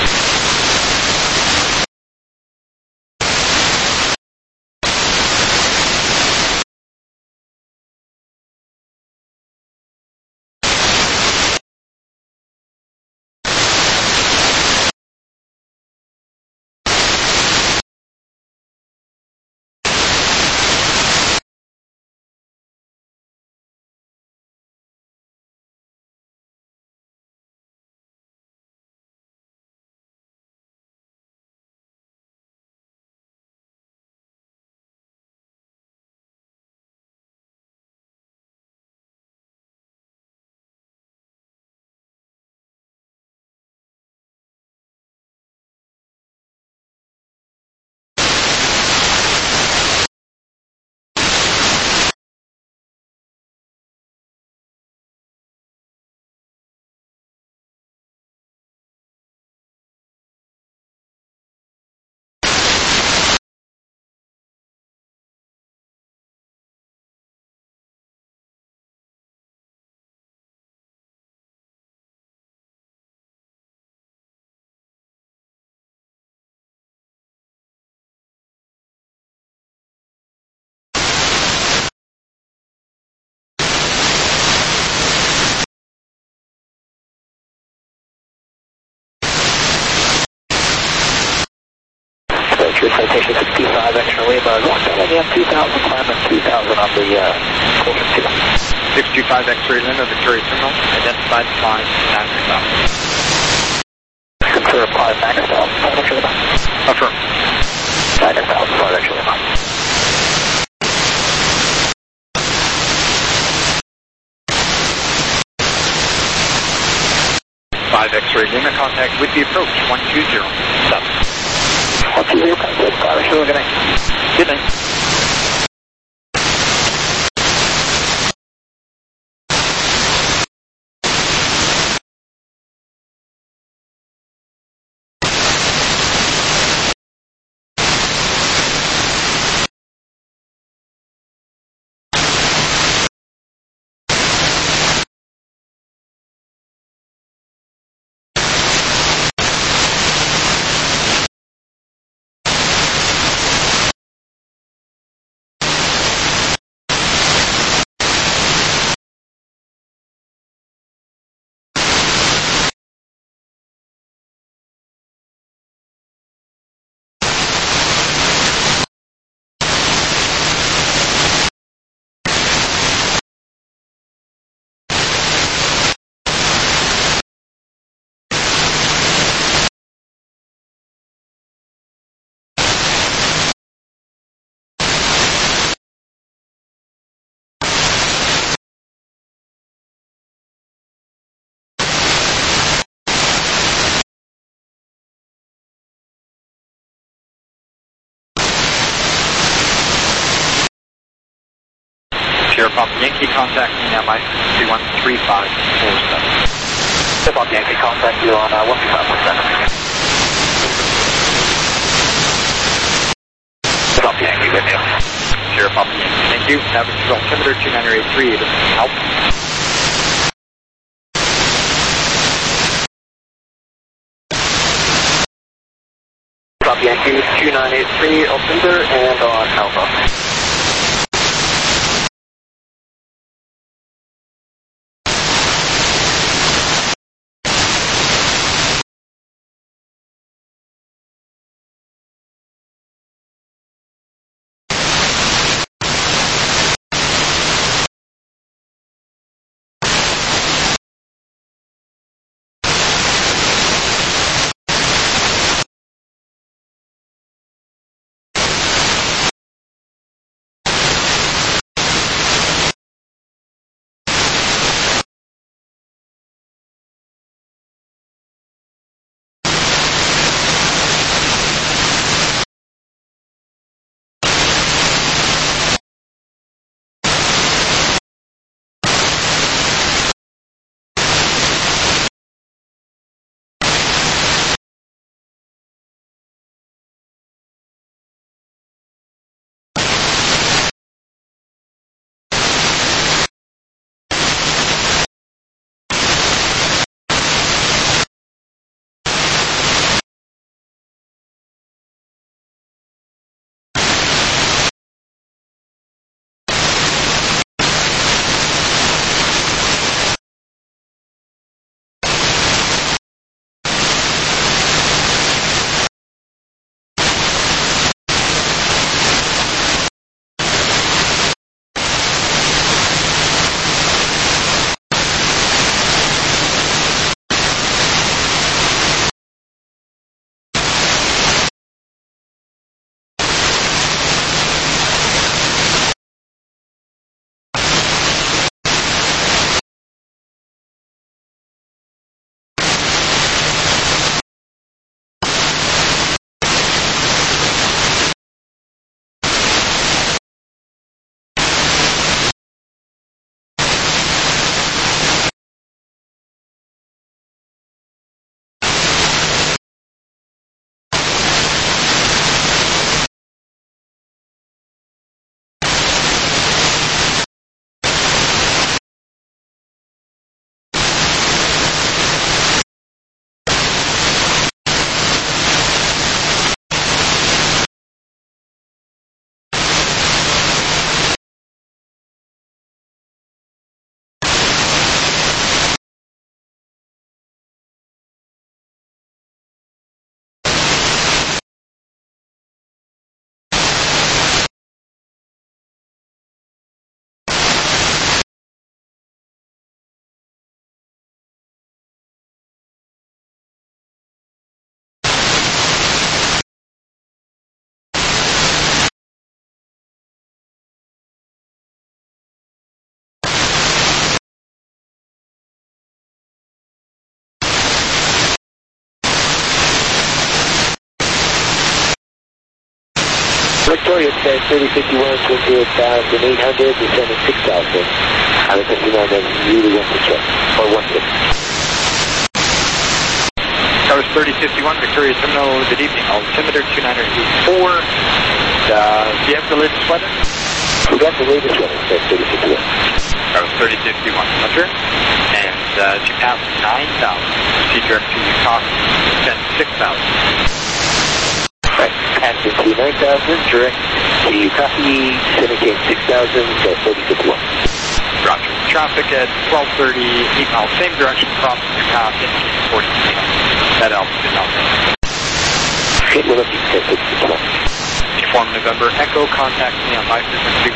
[SPEAKER 2] Citation 65, extra Lima, going down again, 2,000, climbing 2,000 on the closest to. 625 X-ray Lima, Victoria Terminal, identified flying Maxwell. Confirm 5 Maxwell, extra Lima. Affirm. 5 Maxwell, 5 extra Lima. 5 X-ray Lima, contact with the approach, 120. Stop. 120, contact, 5 extra Lima, good night. Good night. Sierra Papa Yankee, contact me now by 213547. Sierra Papa Yankee, contact you on 13547. Sierra Papa Yankee, with you. Sierra Papa Yankee, thank you. Navigation altimeter 2983, this is help. Sierra Papa Yankee, 2983, altimeter, and on Alpha. Victoria, Sky 3051, 28,800, descending 6,000. I'm at 59, then really wants to check, or 16.
[SPEAKER 7] Towers 3051, Victoria Terminal, good evening. Altimeter 2984. Do you have the latest weather?
[SPEAKER 2] We got the latest weather, Sky 3051.
[SPEAKER 7] Towers 3051, Hunter. And you passed 9,000. Proceed direct to Utah, descend 6,000.
[SPEAKER 2] Right, passing to 9,000, direct to copy, descending 6,000, Sky 3051.
[SPEAKER 7] Roger. Traffic at 1230, 8 miles, same direction, crossing the path, indicating 40 at altitude now.
[SPEAKER 2] Okay, we're looking at 6,000.
[SPEAKER 7] Uniform November Echo, contact me on my frequency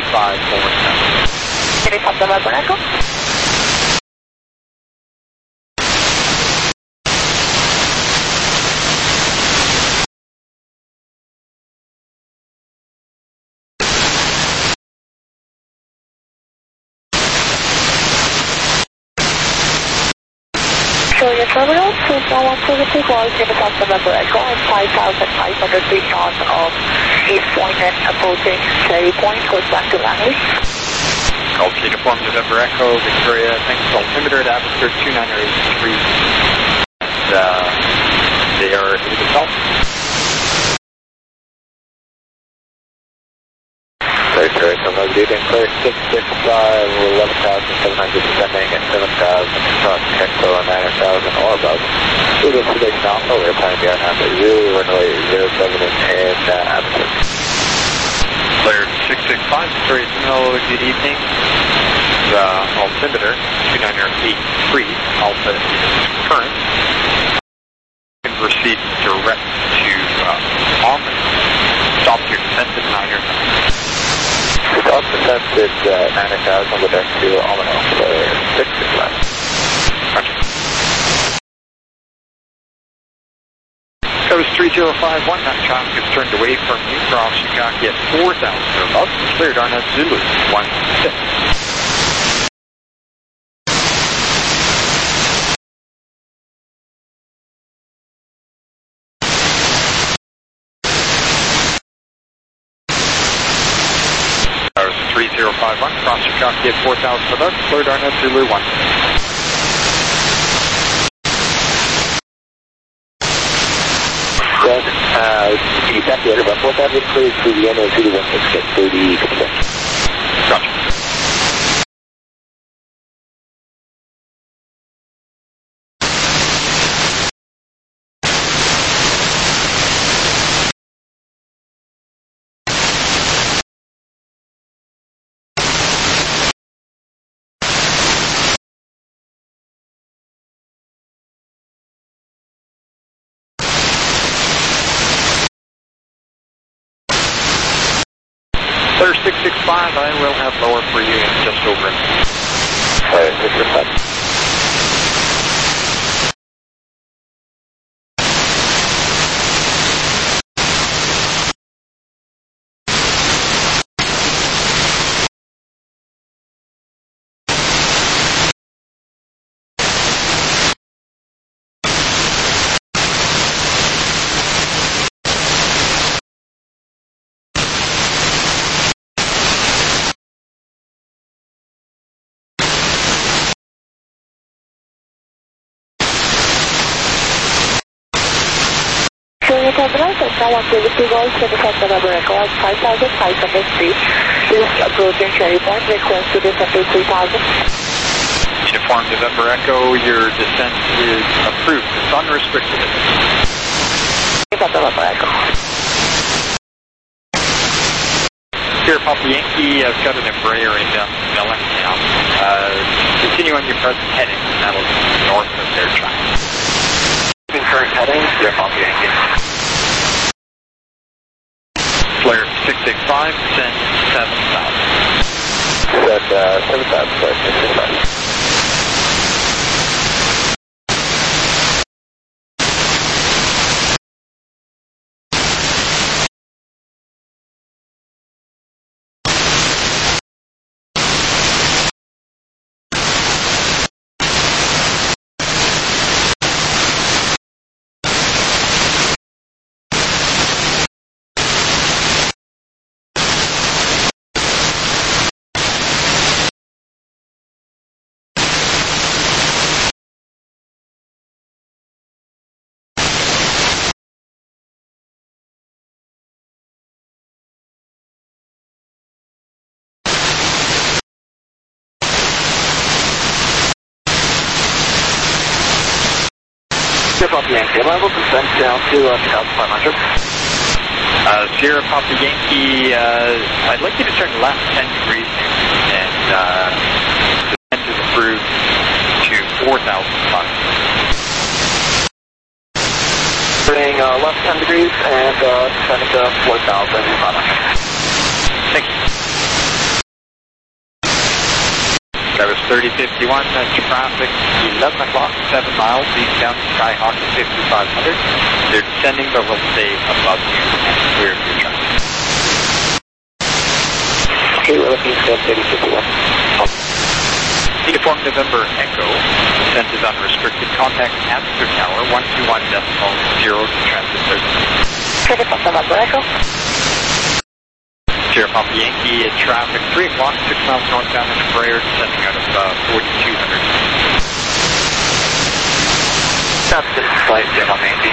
[SPEAKER 7] 13547.
[SPEAKER 4] Uniform November Echo. Victoria Terminal, 2172 calls, Uniform November Echo, and 5,500 feet north of East Point and approaching Cherry Point, goes back to Langley.
[SPEAKER 7] Call Uniform November Echo, Victoria, thanks, altimeter at atmosphere 2983. And they are in the south.
[SPEAKER 1] Victoria Terminal, good evening, clear 665, 11,700 descending at 7,000, across Texel and 9,000 or above. We'll go to the Alpha, we're planning beyond half at 0, runway 07 and 10, atmosphere.
[SPEAKER 7] Clear 665, Victoria Terminal, good evening. Altimeter 2983, Alpha is current. You can proceed direct to Alpha. Stop your descent at 9,000.
[SPEAKER 1] Stop descent at 9,000, go back to Almano, clear 665.
[SPEAKER 7] Roger. Coast 3051, that traffic is turned away from you, cross Shikaki at 4,000 or above, cleared Arnett Zulu 16. Towers 3051, cross Shikaki at 4,000 above, cleared Arnett Zulu 1.
[SPEAKER 2] You got the about 4,000 cleared through the NO 2 to 16, 30%.
[SPEAKER 7] Roger. Clear 665, I will have lower for you in just over a minute.
[SPEAKER 1] 665.
[SPEAKER 4] Victoria Terminal, Cessna 122 calls, Uniform November Echo, 5,500 feet. Is approaching Cherry Point, request to descend to 3,000.
[SPEAKER 7] Uniform November Echo, your descent is approved. It's unrestricted.
[SPEAKER 4] Uniform November Echo.
[SPEAKER 7] Here, Papa Yankee, I've got an Embraer in Bellingham. Continue on your present heading, and that'll be north of their track.
[SPEAKER 1] Current heading, here, Papa Yankee.
[SPEAKER 7] Flare 665, descend 7,000.
[SPEAKER 1] Set 7,000, sorry, 665.
[SPEAKER 2] Sierra Papa Yankee, level descent down to 2,500.
[SPEAKER 7] Sierra Papa Yankee, I'd like you to turn left 10 degrees and descend to the cruise to 4,500.
[SPEAKER 2] Turning left 10 degrees and descending to 4,500.
[SPEAKER 7] Thank you. That was 3051, traffic 11 o'clock, 7 miles, eastbound Skyhawk 5500. They're descending but will stay above you and clear of your traffic.
[SPEAKER 2] Okay, we're looking at 3051.
[SPEAKER 7] Uniform November Echo, descent is unrestricted. Contact Atmosphere Tower 121.0 to transit service.
[SPEAKER 4] Uniform November Echo.
[SPEAKER 7] Sierra Papa Yankee at traffic 3 o'clock, 6 miles northbound in Brer, descending out of 4200.
[SPEAKER 2] That's the flight, Sierra Papa Yankee.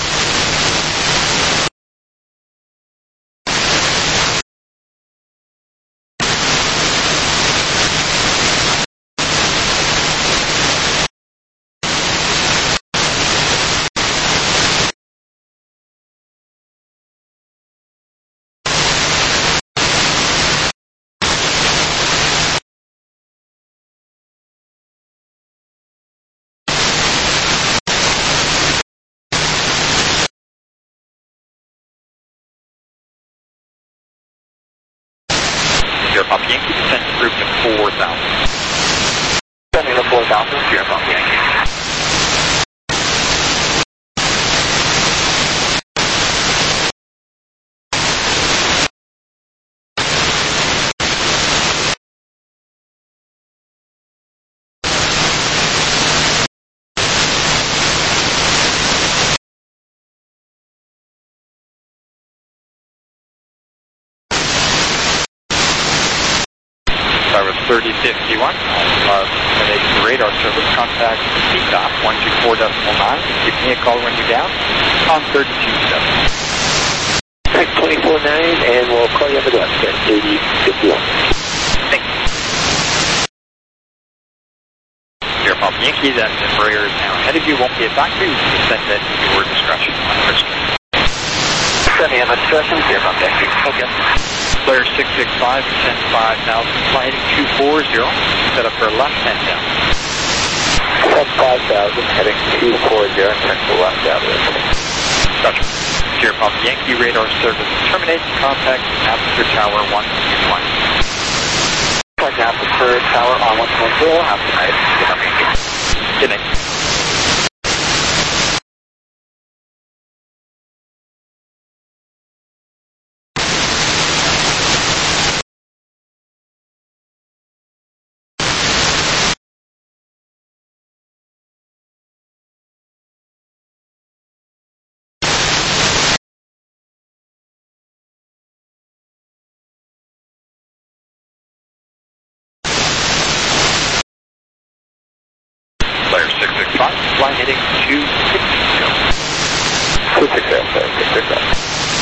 [SPEAKER 7] Sierra Papa Yankee, descent to group to 4,000.
[SPEAKER 2] Descending to 4,000, Sierra Papa Yankee.
[SPEAKER 7] That was 3051. Eliminating the radar service. Contact CTOP 124.9. Give me a call when you're down on 32.7.
[SPEAKER 2] Track 24.9, and we'll call you on the west at 3051.
[SPEAKER 7] Thank you. Sierra Papa Yankee, that Embraer is now ahead of you. Won't be a factory. You can descend at your discretion.
[SPEAKER 2] Sending on the discretion, Sierra Papa Yankee. Okay.
[SPEAKER 7] Flare 665, descend 5,000, fly heading 240, set up for left hand down.
[SPEAKER 2] Set 5,000, heading 240, and turn to the left out of it.
[SPEAKER 7] Gotcha. Sierra Papa Yankee, radar service terminate, contact Atmosphere Tower 121.
[SPEAKER 2] Contact Atmosphere Tower on 120, have a night. Sierra Papa Yankee.
[SPEAKER 7] Good night. Flare 665, fly heading 260.
[SPEAKER 2] 260, sorry, 665.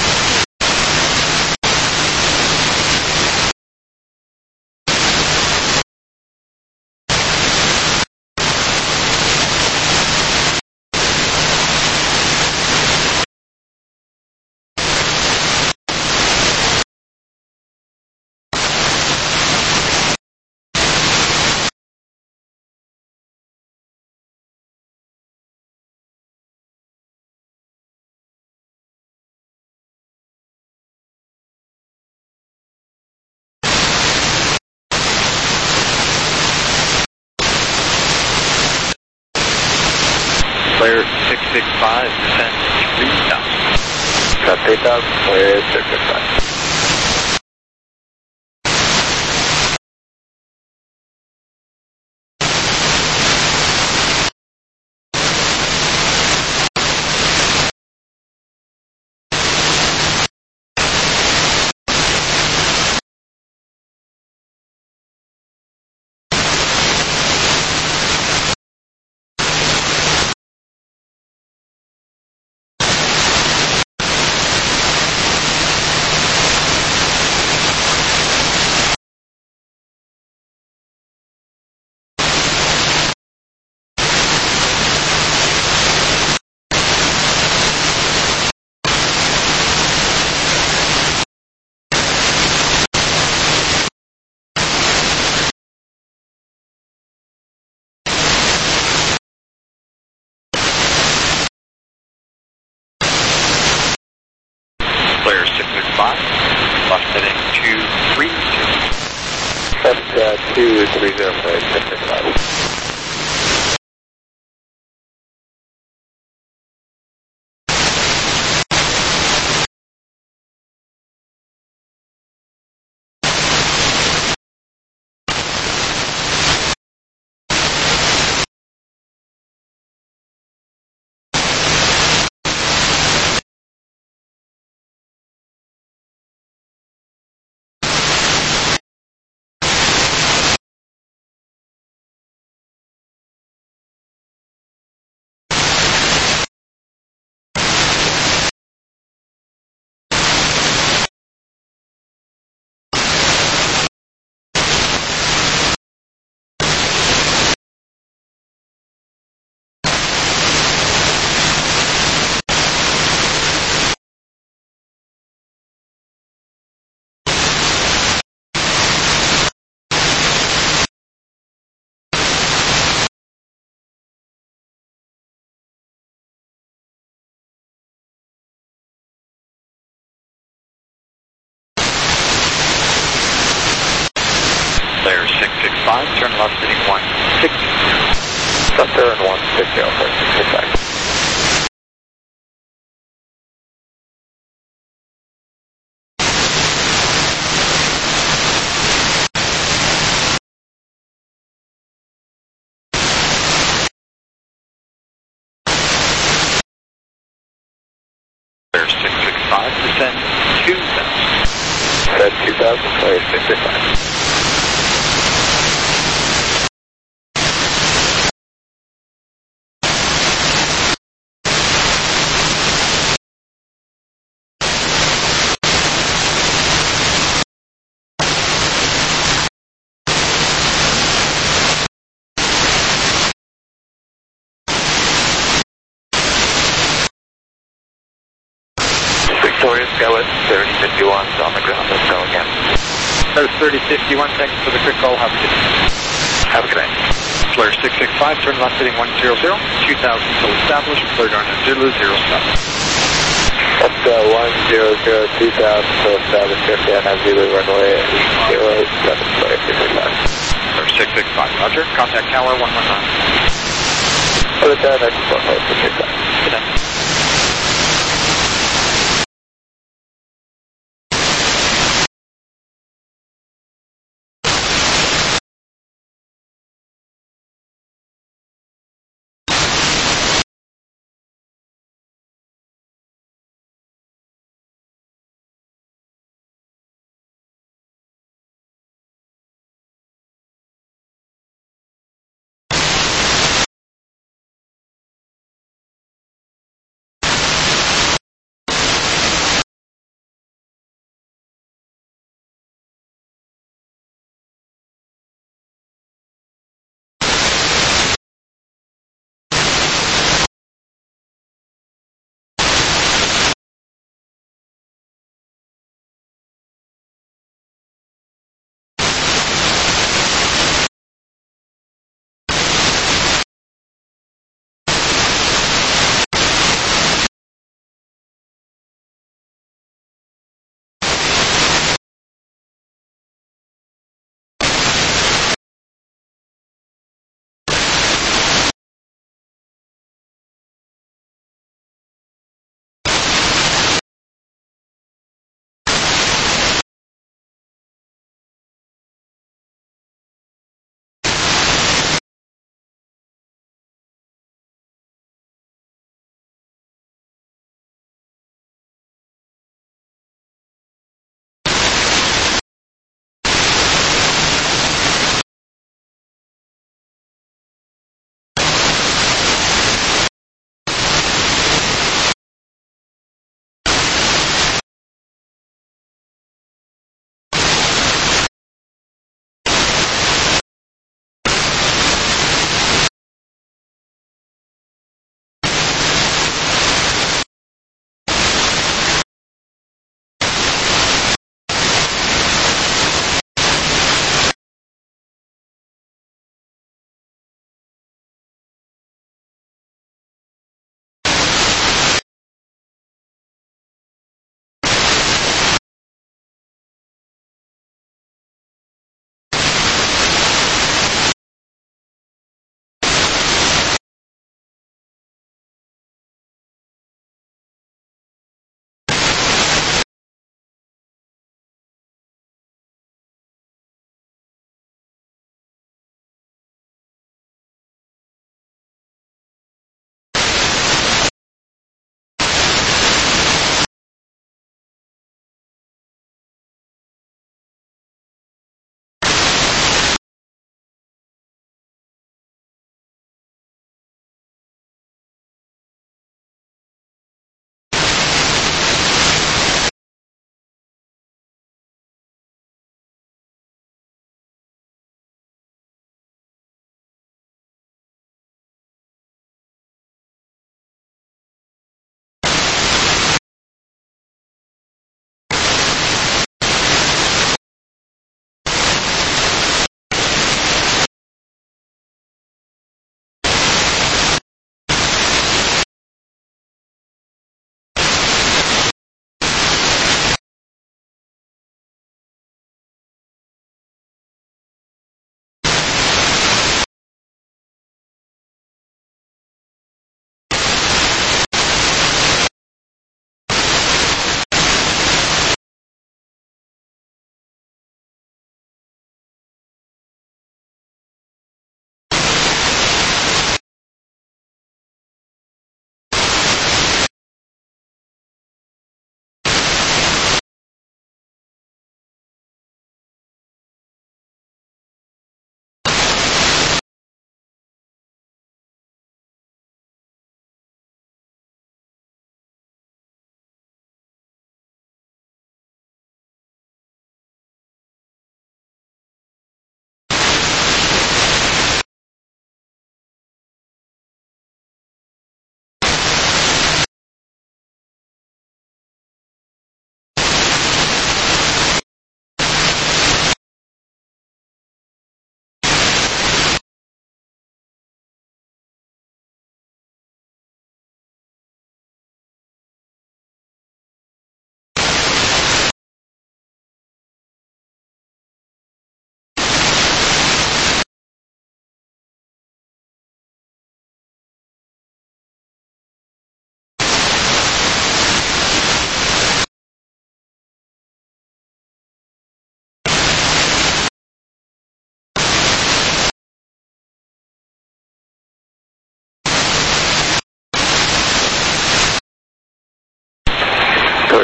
[SPEAKER 7] Flare 665, descend 3,000.
[SPEAKER 2] Got 3,000, Flare 665.
[SPEAKER 7] 665. Left heading 230.
[SPEAKER 1] That's 230 for 665.
[SPEAKER 7] Clear 665, turn left heading 160.
[SPEAKER 1] Left turn 160 for 665.
[SPEAKER 7] Clear 665, descend 2000.
[SPEAKER 1] Said 2000, clear 665. Victoria Skywest 3051 on the ground. Let's go again.
[SPEAKER 7] There's 3051, thanks for the quick call. Have a good day.
[SPEAKER 1] Have a good night.
[SPEAKER 7] Flare 665, turn left heading 100, 2000 till established, clear going to Zulu 07.
[SPEAKER 1] That's 100, 2000 till established, and have Zulu runway 07, clear 665.
[SPEAKER 7] Flare 665, roger, contact tower 119.
[SPEAKER 1] For the tower, next 665.
[SPEAKER 7] Good night.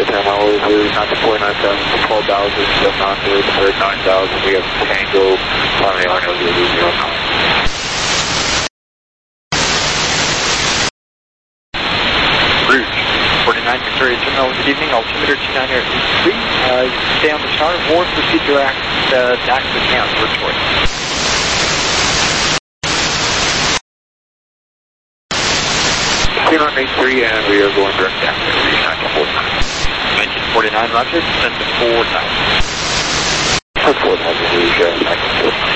[SPEAKER 1] right now, is not to 49,000 to 12,000, so not to 39,000. We have Tango, finally RNL 009.
[SPEAKER 7] Rouge, 49 Victoria Terminal, good evening, altimeter 2983. Stay on the star, or proceed to DAX account, your choice.
[SPEAKER 1] 2983, and we are going direct down to
[SPEAKER 7] 1949, roger, descend to 4,000.
[SPEAKER 1] 4,000, Rouge, 1949.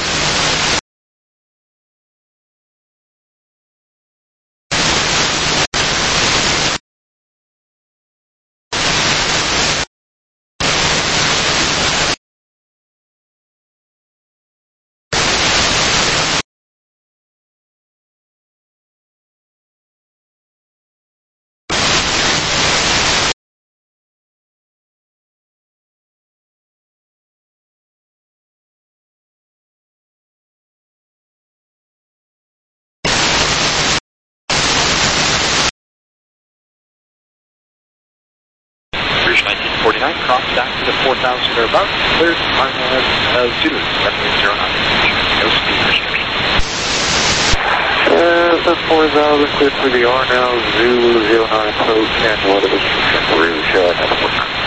[SPEAKER 7] Rouge 1949, cross back to the 4,000 or above, cleared on Zulu, revenue 09. No speed restriction.
[SPEAKER 1] 4,000, cleared for the RNL, Zulu 09, approach, and weather restriction, Rouge,